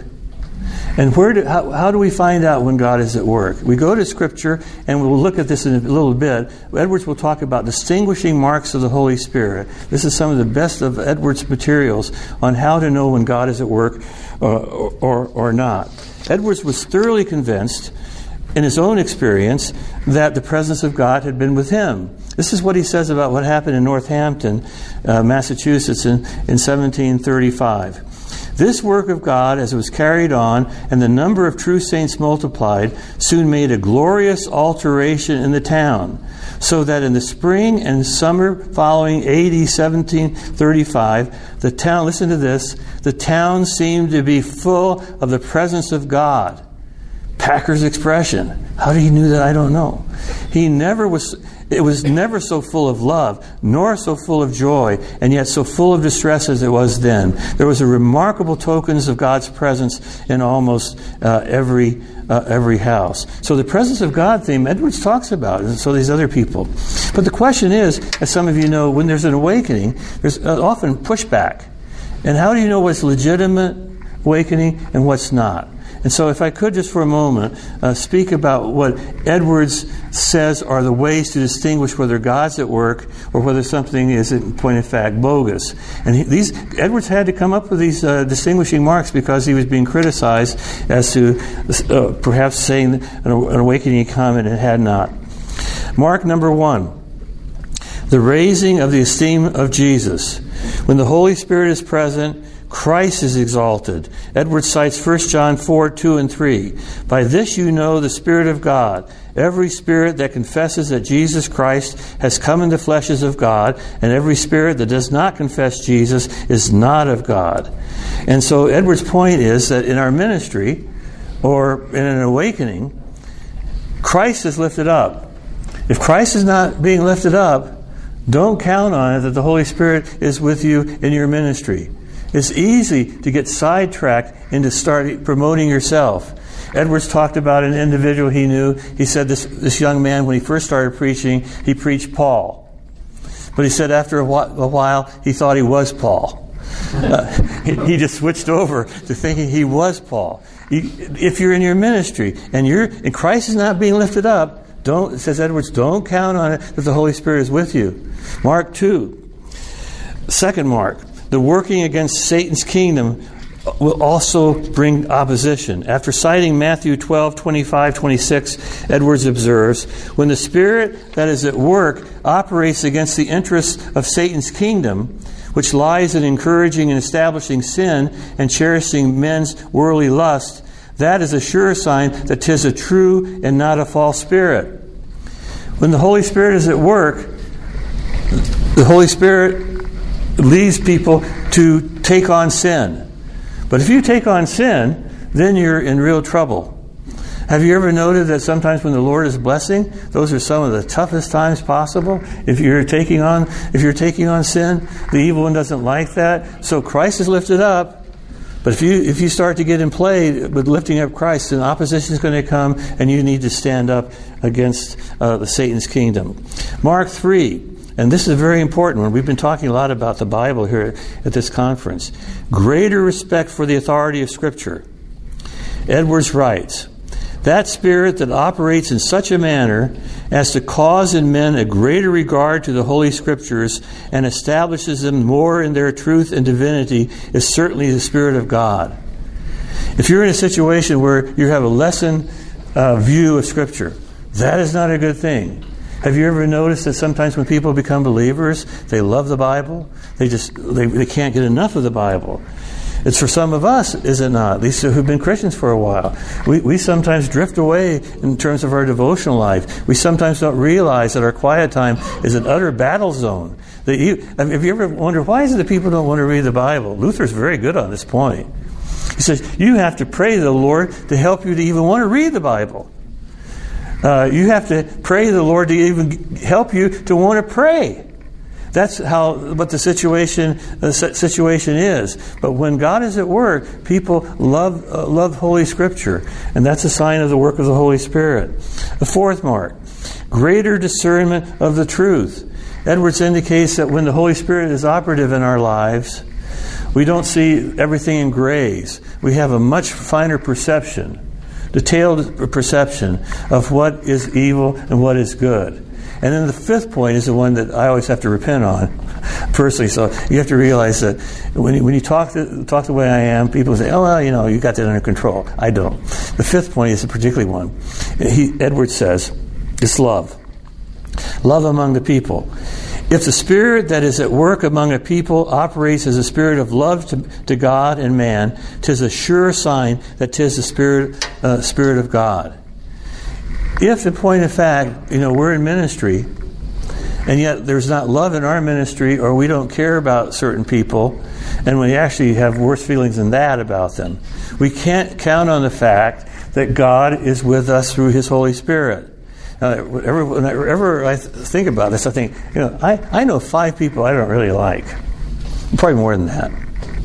Speaker 2: And where do, how, how do we find out when God is at work? We go to Scripture, and we'll look at this in a little bit. Edwards will talk about distinguishing marks of the Holy Spirit. This is some of the best of Edwards' materials on how to know when God is at work uh, or, or, or not. Edwards was thoroughly convinced in his own experience that the presence of God had been with him. This is what he says about what happened in Northampton, uh, Massachusetts in, in seventeen thirty-five. This work of God, as it was carried on, and the number of true saints multiplied, soon made a glorious alteration in the town, so that in the spring and summer following A D seventeen thirty-five, the town, listen to this, the town seemed to be full of the presence of God. Packer's expression. How did he knew that? I don't know. He never was... It was never so full of love, nor so full of joy, and yet so full of distress as it was then. There was a remarkable tokens of God's presence in almost uh, every uh, every house. So the presence of God theme, Edwards talks about, and so these other people. But the question is, as some of you know, when there's an awakening, there's uh, often pushback. And how do you know what's legitimate awakening and what's not? And so if I could just for a moment uh, speak about what Edwards says are the ways to distinguish whether God's at work or whether something is, in point of fact, bogus. And he, these Edwards had to come up with these uh, distinguishing marks because he was being criticized as to uh, perhaps saying an, an awakening comment and had not. Mark number one, the raising of the esteem of Jesus. When the Holy Spirit is present, Christ is exalted. Edwards cites First John four, two and three. By this you know the Spirit of God. Every spirit that confesses that Jesus Christ has come in the flesh is of God, and every spirit that does not confess Jesus is not of God. And so Edwards' point is that in our ministry, or in an awakening, Christ is lifted up. If Christ is not being lifted up, don't count on it that the Holy Spirit is with you in your ministry. It's easy to get sidetracked into start promoting yourself. Edwards talked about an individual he knew. He said this, this young man, when he first started preaching, he preached Paul. But he said after a while, he thought he was Paul. Uh, he, he just switched over to thinking he was Paul. You, if you're in your ministry and you're and Christ is not being lifted up, don't, says Edwards, don't count on it that the Holy Spirit is with you. Mark two. Second mark. The working against Satan's kingdom will also bring opposition. After citing Matthew twelve, twenty-five, twenty-six, Edwards observes, when the spirit that is at work operates against the interests of Satan's kingdom, which lies in encouraging and establishing sin and cherishing men's worldly lust, that is a sure sign that 'tis a true and not a false spirit. When the Holy Spirit is at work, the Holy Spirit leads people to take on sin. But if you take on sin, then you're in real trouble. Have you ever noted that sometimes when the Lord is blessing, those are some of the toughest times possible? If you're taking on, if you're taking on sin, the evil one doesn't like that. So Christ is lifted up. But if you if you start to get in play with lifting up Christ, then opposition is going to come, and you need to stand up against uh, the Satan's kingdom. Mark three. And this is a very important one. We've been talking a lot about the Bible here at this conference. Greater respect for the authority of Scripture. Edwards writes, that spirit that operates in such a manner as to cause in men a greater regard to the Holy Scriptures and establishes them more in their truth and divinity is certainly the Spirit of God. If you're in a situation where you have a lessened uh, view of Scripture, that is not a good thing. Have you ever noticed that sometimes when people become believers, they love the Bible? They just they, they can't get enough of the Bible. It's for some of us, is it not? At least who've been Christians for a while. We we sometimes drift away in terms of our devotional life. We sometimes don't realize that our quiet time is an utter battle zone. That you, have you ever wondered, why is it that people don't want to read the Bible? Luther's very good on this point. He says, you have to pray to the Lord to help you to even want to read the Bible. Uh, you have to pray to the Lord to even help you to want to pray. That's how what the situation the situation is. But when God is at work, people love uh, love Holy Scripture, and that's a sign of the work of the Holy Spirit. The fourth mark: greater discernment of the truth. Edwards indicates that when the Holy Spirit is operative in our lives, we don't see everything in grays. We have a much finer perception. Detailed perception of what is evil and what is good. And then the fifth point is the one that I always have to repent on, personally. So you have to realize that when you, when you talk the, talk the way I am, people say, oh, well, you know, you got that under control. I don't. The fifth point is a particularly one. He, Edwards says, it's love. Love among the people. If the spirit that is at work among a people operates as a spirit of love to, to God and man, 'tis a sure sign that 'tis the spirit uh, spirit of God. If, in point of fact, you know, we're in ministry, and yet there's not love in our ministry, or we don't care about certain people, and we actually have worse feelings than that about them, we can't count on the fact that God is with us through His Holy Spirit. Uh, whenever, whenever I th- think about this, I think, you know, I, I know five people I don't really like. Probably more than that.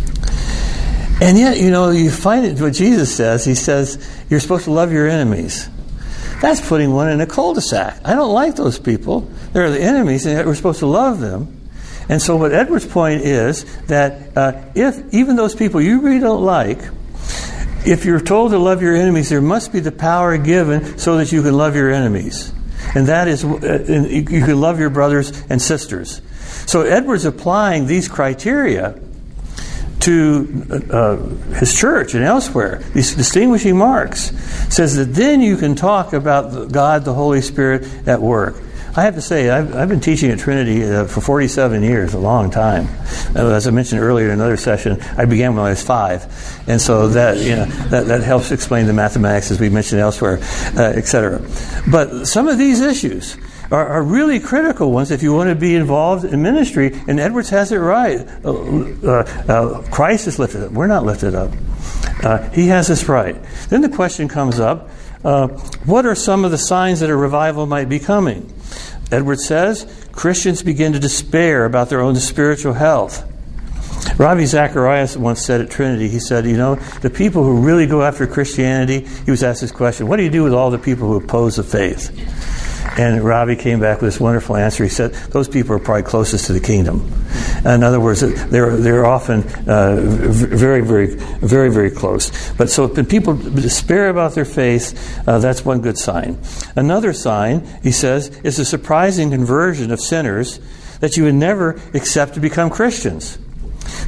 Speaker 2: And yet, you know, you find it what Jesus says. He says, you're supposed to love your enemies. That's putting one in a cul-de-sac. I don't like those people. They're the enemies, and yet we're supposed to love them. And so what Edwards' point is that uh, if even those people you really don't like, if you're told to love your enemies, there must be the power given so that you can love your enemies. And that is, uh, you can love your brothers and sisters. So Edwards applying these criteria to uh, his church and elsewhere, these distinguishing marks, says that then you can talk about God, the Holy Spirit, at work. I have to say, I've, I've been teaching at Trinity uh, for forty-seven years, a long time. Uh, as I mentioned earlier in another session, I began when I was five. And so that, you know, that, that helps explain the mathematics, as we mentioned elsewhere, uh, et cetera. But some of these issues are, are really critical ones if you want to be involved in ministry. And Edwards has it right. Uh, uh, uh, Christ is lifted up. We're not lifted up. Uh, he has this right. Then the question comes up, uh, what are some of the signs that a revival might be coming? Edwards says, Christians begin to despair about their own spiritual health. Ravi Zacharias once said at Trinity, he said, you know, the people who really go after Christianity, he was asked this question, what do you do with all the people who oppose the faith? And Ravi came back with this wonderful answer. He said, those people are probably closest to the kingdom. In other words, they're they're often uh, very, very, very, very close. But so when people despair about their faith, uh, that's one good sign. Another sign, he says, is the surprising conversion of sinners that you would never accept to become Christians.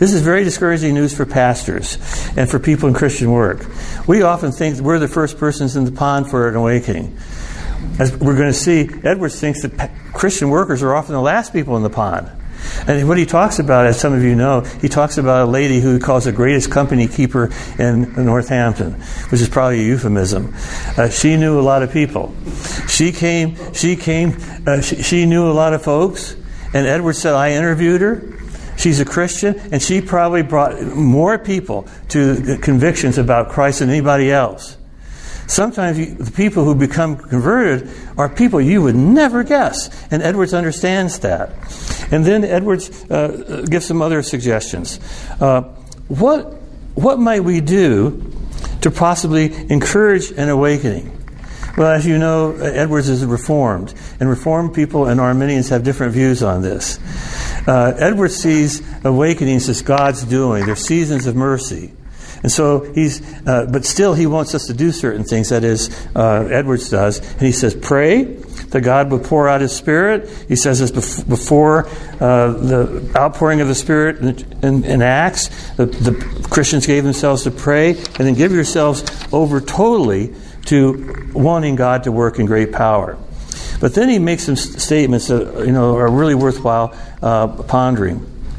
Speaker 2: This is very discouraging news for pastors and for people in Christian work. We often think we're the first persons in the pond for an awakening. As we're going to see, Edwards thinks that Christian workers are often the last people in the pond. And what he talks about, as some of you know, he talks about a lady who he calls the greatest company keeper in Northampton, which is probably a euphemism. Uh, she knew a lot of people. She came, she came, uh, she, she knew a lot of folks. And Edwards said, I interviewed her. She's a Christian, and she probably brought more people to convictions about Christ than anybody else. Sometimes you, the people who become converted are people you would never guess. And Edwards understands that. And then Edwards uh, gives some other suggestions. Uh, what, what might we do to possibly encourage an awakening? Well, as you know, Edwards is Reformed. And Reformed people and Arminians have different views on this. Uh, Edwards sees awakenings as God's doing. They're seasons of mercy. And so he's, uh, but still he wants us to do certain things. That is, uh, Edwards does. And he says, pray that God will pour out His Spirit. He says this bef- before uh, the outpouring of the Spirit in, in, in Acts. The, the Christians gave themselves to pray. And then give yourselves over totally to wanting God to work in great power. But then he makes some statements that, you know, are really worthwhile uh, pondering.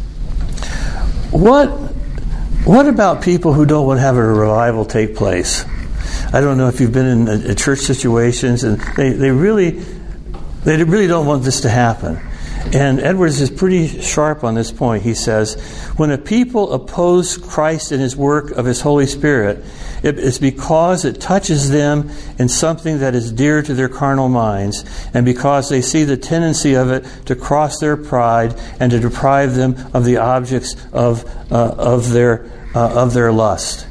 Speaker 2: What... What about people who don't want to have a revival take place? I don't know if you've been in a, a church situations, and they, they really they really don't want this to happen. And Edwards is pretty sharp on this point. He says, when a people oppose Christ and His work of His Holy Spirit, it is because it touches them in something that is dear to their carnal minds, and because they see the tendency of it to cross their pride and to deprive them of the objects of uh, of their uh, of their lust.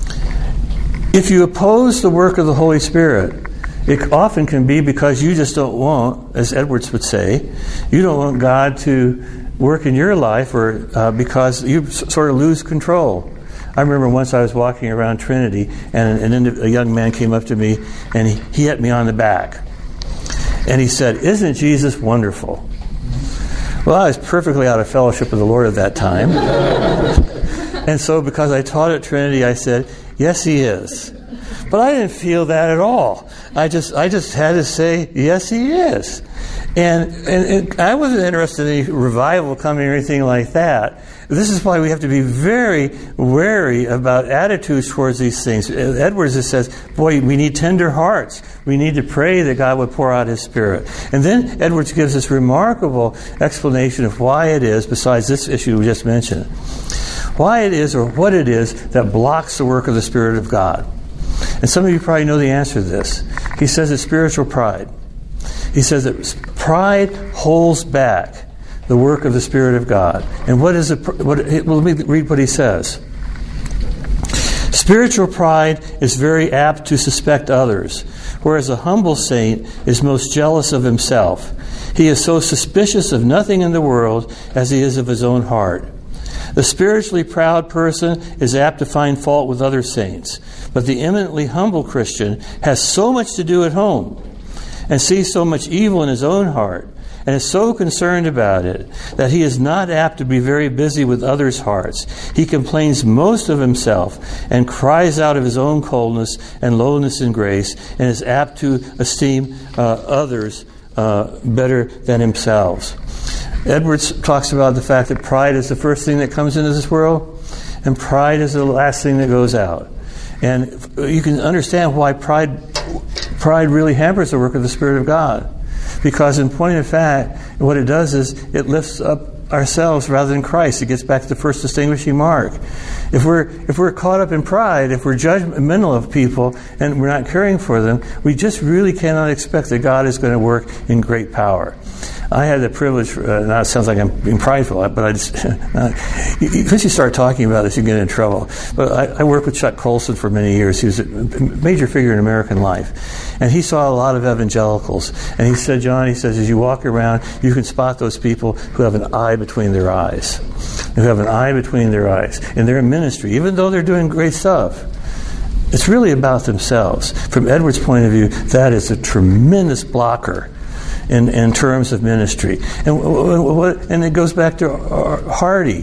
Speaker 2: If you oppose the work of the Holy Spirit, it often can be because you just don't want, as Edwards would say, you don't want God to work in your life, or uh, because you s- sort of lose control. I remember once I was walking around Trinity, and an, an, a young man came up to me, and he, he hit me on the back. And he said, "Isn't Jesus wonderful?" Well, I was perfectly out of fellowship with the Lord at that time. And so because I taught at Trinity, I said, "Yes, He is." But I didn't feel that at all. I just I just had to say, yes, He is. And, and, and I wasn't interested in any revival coming or anything like that. This is why we have to be very wary about attitudes towards these things. Edwards says, boy, we need tender hearts. We need to pray that God would pour out His Spirit. And then Edwards gives this remarkable explanation of why it is, besides this issue we just mentioned, why it is or what it is that blocks the work of the Spirit of God. And some of you probably know the answer to this. He says it's spiritual pride. He says that pride holds back the work of the Spirit of God. And what is it? What, well, let me read what he says. Spiritual pride is very apt to suspect others, whereas a humble saint is most jealous of himself. He is so suspicious of nothing in the world as he is of his own heart. The spiritually proud person is apt to find fault with other saints, but the eminently humble Christian has so much to do at home and sees so much evil in his own heart and is so concerned about it that he is not apt to be very busy with others' hearts. He complains most of himself and cries out of his own coldness and lowness in grace, and is apt to esteem uh, others uh, better than himself. Edwards talks about the fact that pride is the first thing that comes into this world, and pride is the last thing that goes out. And you can understand why pride pride really hampers the work of the Spirit of God. Because in point of fact, what it does is it lifts up ourselves rather than Christ. It gets back to the first distinguishing mark. If we're if we're caught up in pride, if we're judgmental of people and we're not caring for them, we just really cannot expect that God is going to work in great power. I had the privilege, uh, now it sounds like I'm being prideful, but I just, uh, once you start talking about this, you get in trouble. But I, I worked with Chuck Colson for many years. He was a major figure in American life. And he saw a lot of evangelicals. And he said, John, he says, as you walk around, you can spot those people who have an eye between their eyes. Who have an eye between their eyes. And they're in ministry, even though they're doing great stuff. It's really about themselves. From Edwards' point of view, that is a tremendous blocker In, in terms of ministry. And, and it goes back to Hardy.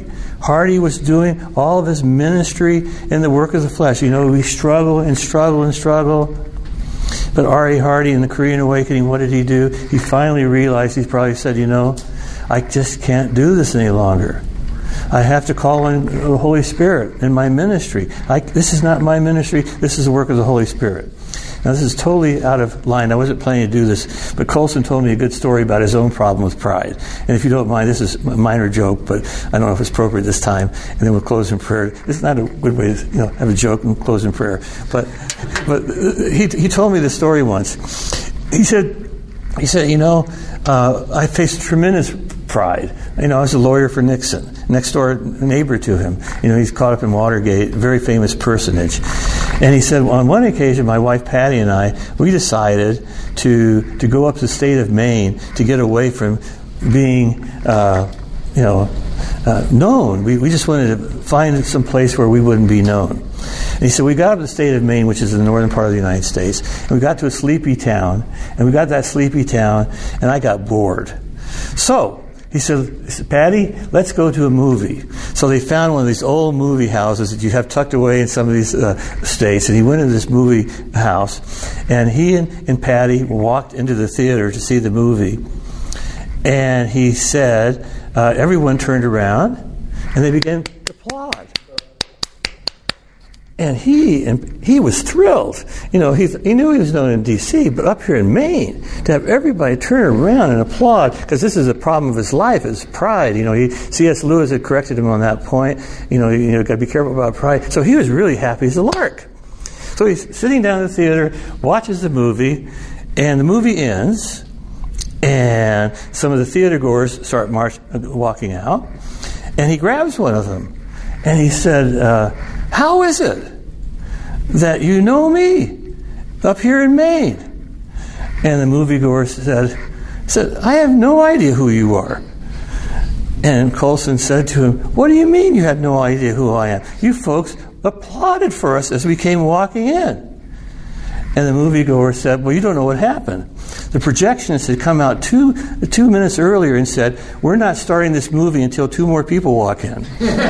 Speaker 2: Hardy was doing all of his ministry in the work of the flesh. You know, we struggle and struggle and struggle. But R A Hardy in the Korean Awakening, what did he do? He finally realized, he probably said, you know, I just can't do this any longer. I have to call on the Holy Spirit in my ministry. I, this is not my ministry. This is the work of the Holy Spirit. Now, this is totally out of line. I wasn't planning to do this, but Colson told me a good story about his own problem with pride. And if you don't mind, this is a minor joke, but I don't know if it's appropriate this time. And then we'll close in prayer. It's not a good way to, you know, have a joke and close in prayer. But but he he told me this story once. He said, he said, you know, uh, I faced tremendous pride. You know, I was a lawyer for Nixon, next door neighbor to him. You know, he's caught up in Watergate, very famous personage. And he said, well, on one occasion, my wife Patty and I, we decided to to go up to the state of Maine to get away from being, uh, you know, uh, known. We we just wanted to find some place where we wouldn't be known. And he said, we got up to the state of Maine, which is in the northern part of the United States, and we got to a sleepy town, and we got to that sleepy town, and I got bored. So he said, Patty, let's go to a movie. So they found one of these old movie houses that you have tucked away in some of these uh, states. And he went into this movie house. And he and, and Patty walked into the theater to see the movie. And he said, uh, everyone turned around. And they began to applaud. And he and he was thrilled. You know, he he knew he was known in D C, but up here in Maine, to have everybody turn around and applaud, because this is a problem of his life, his pride. You know, he C S Lewis had corrected him on that point. You know, you know, got to be careful about pride. So he was really happy as a lark. So he's sitting down in the theater, watches the movie, and the movie ends, and some of the theater goers start march, walking out, and he grabs one of them, and he said, uh, how is it that you know me up here in Maine? And the moviegoer said, said, I have no idea who you are. And Colson said to him, what do you mean you have no idea who I am? You folks applauded for us as we came walking in. And the moviegoer said, well, you don't know what happened. The projectionist had come out two, two minutes earlier and said, we're not starting this movie until two more people walk in.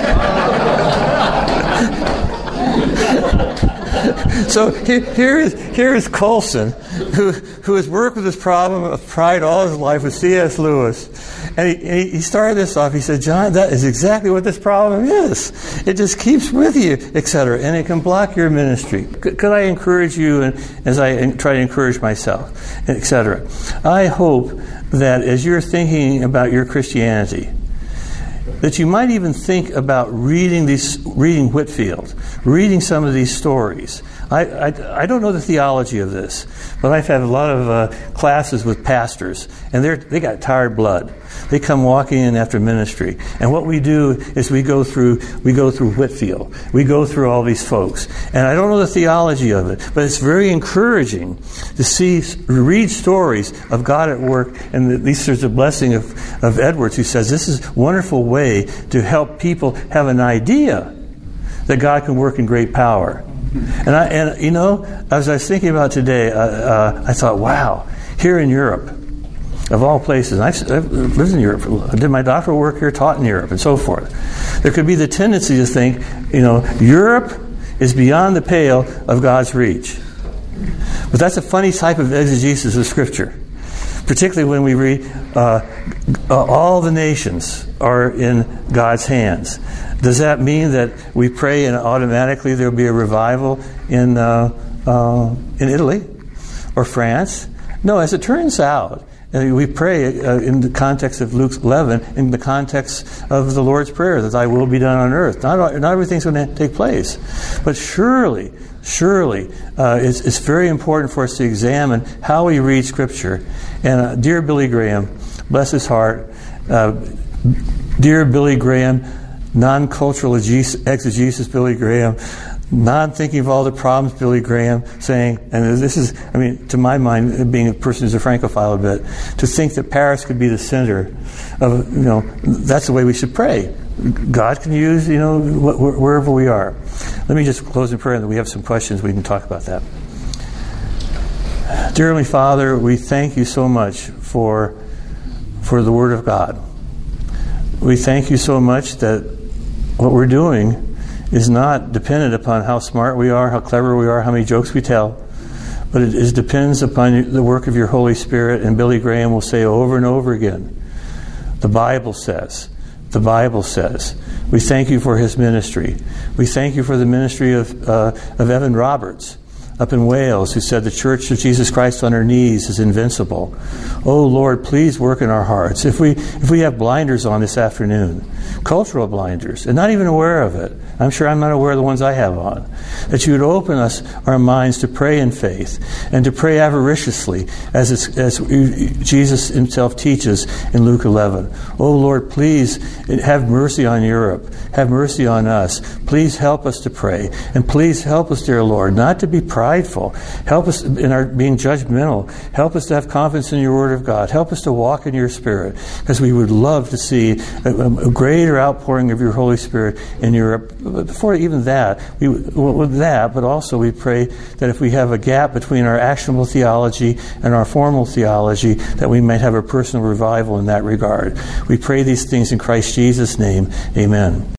Speaker 2: So here is here is Colson, who who has worked with this problem of pride all his life with C S Lewis, and he, and he started this off. He said, "John, that is exactly what this problem is. It just keeps with you, et cetera, and it can block your ministry." Could, could I encourage you, and as I try to encourage myself, et cetera? I hope that as you're thinking about your Christianity, that you might even think about reading these, reading Whitefield, reading some of these stories. I, I, I don't know the theology of this, but I've had a lot of uh, classes with pastors, and they're they got tired blood. They come walking in after ministry, and what we do is we go through we go through Whitefield. We go through all these folks, and I don't know the theology of it, but it's very encouraging to see read stories of God at work. And at least there's a blessing of of Edwards, who says this is a wonderful way to help people have an idea that God can work in great power. And I, and you know, as I was thinking about today, uh, uh, I thought, wow, here in Europe, of all places, I've, I've lived in Europe, I did my doctoral work here, taught in Europe, and so forth. There could be the tendency to think, you know, Europe is beyond the pale of God's reach. But that's a funny type of exegesis of Scripture, particularly when we read, uh, uh, all the nations are in God's hands. Does that mean that we pray and automatically there will be a revival in uh, uh, in Italy or France? No, as it turns out, uh, we pray uh, in the context of Luke eleven, in the context of the Lord's Prayer, that thy will be done on earth. Not, not everything's going to take place. But surely, surely, uh, it's, it's very important for us to examine how we read Scripture. And uh, dear Billy Graham, bless his heart, uh, dear Billy Graham, non-cultural exegesis Billy Graham, non-thinking of all the problems Billy Graham, saying, and this is, I mean, to my mind, being a person who's a Francophile a bit, to think that Paris could be the center of, you know, that's the way we should pray. God can use, you know, wh- wherever we are. Let me just close in prayer, and then we have some questions. We can talk about that. Dear Heavenly Father, we thank you so much for for the Word of God. We thank you so much that what we're doing is not dependent upon how smart we are, how clever we are, how many jokes we tell, but it is, depends upon the work of your Holy Spirit. And Billy Graham will say over and over again, the Bible says, the Bible says. We thank you for his ministry. We thank you for the ministry of uh, of Evan Roberts up in Wales, who said the Church of Jesus Christ on her knees is invincible. Oh Lord, please work in our hearts. If we if we have blinders on this afternoon, cultural blinders, and not even aware of it, I'm sure I'm not aware of the ones I have on, that you would open us our minds to pray in faith and to pray avariciously, as it's, as Jesus himself teaches in Luke eleven. Oh Lord, please have mercy on Europe. Have mercy on us. Please help us to pray, and please help us, dear Lord, not to be prideful. Help us in our being judgmental. Help us to have confidence in your Word of God. Help us to walk in your Spirit, because we would love to see a, a greater outpouring of your Holy Spirit in Europe. Before even that, we, with that, but also we pray that if we have a gap between our actionable theology and our formal theology, that we might have a personal revival in that regard. We pray these things in Christ Jesus' name. Amen.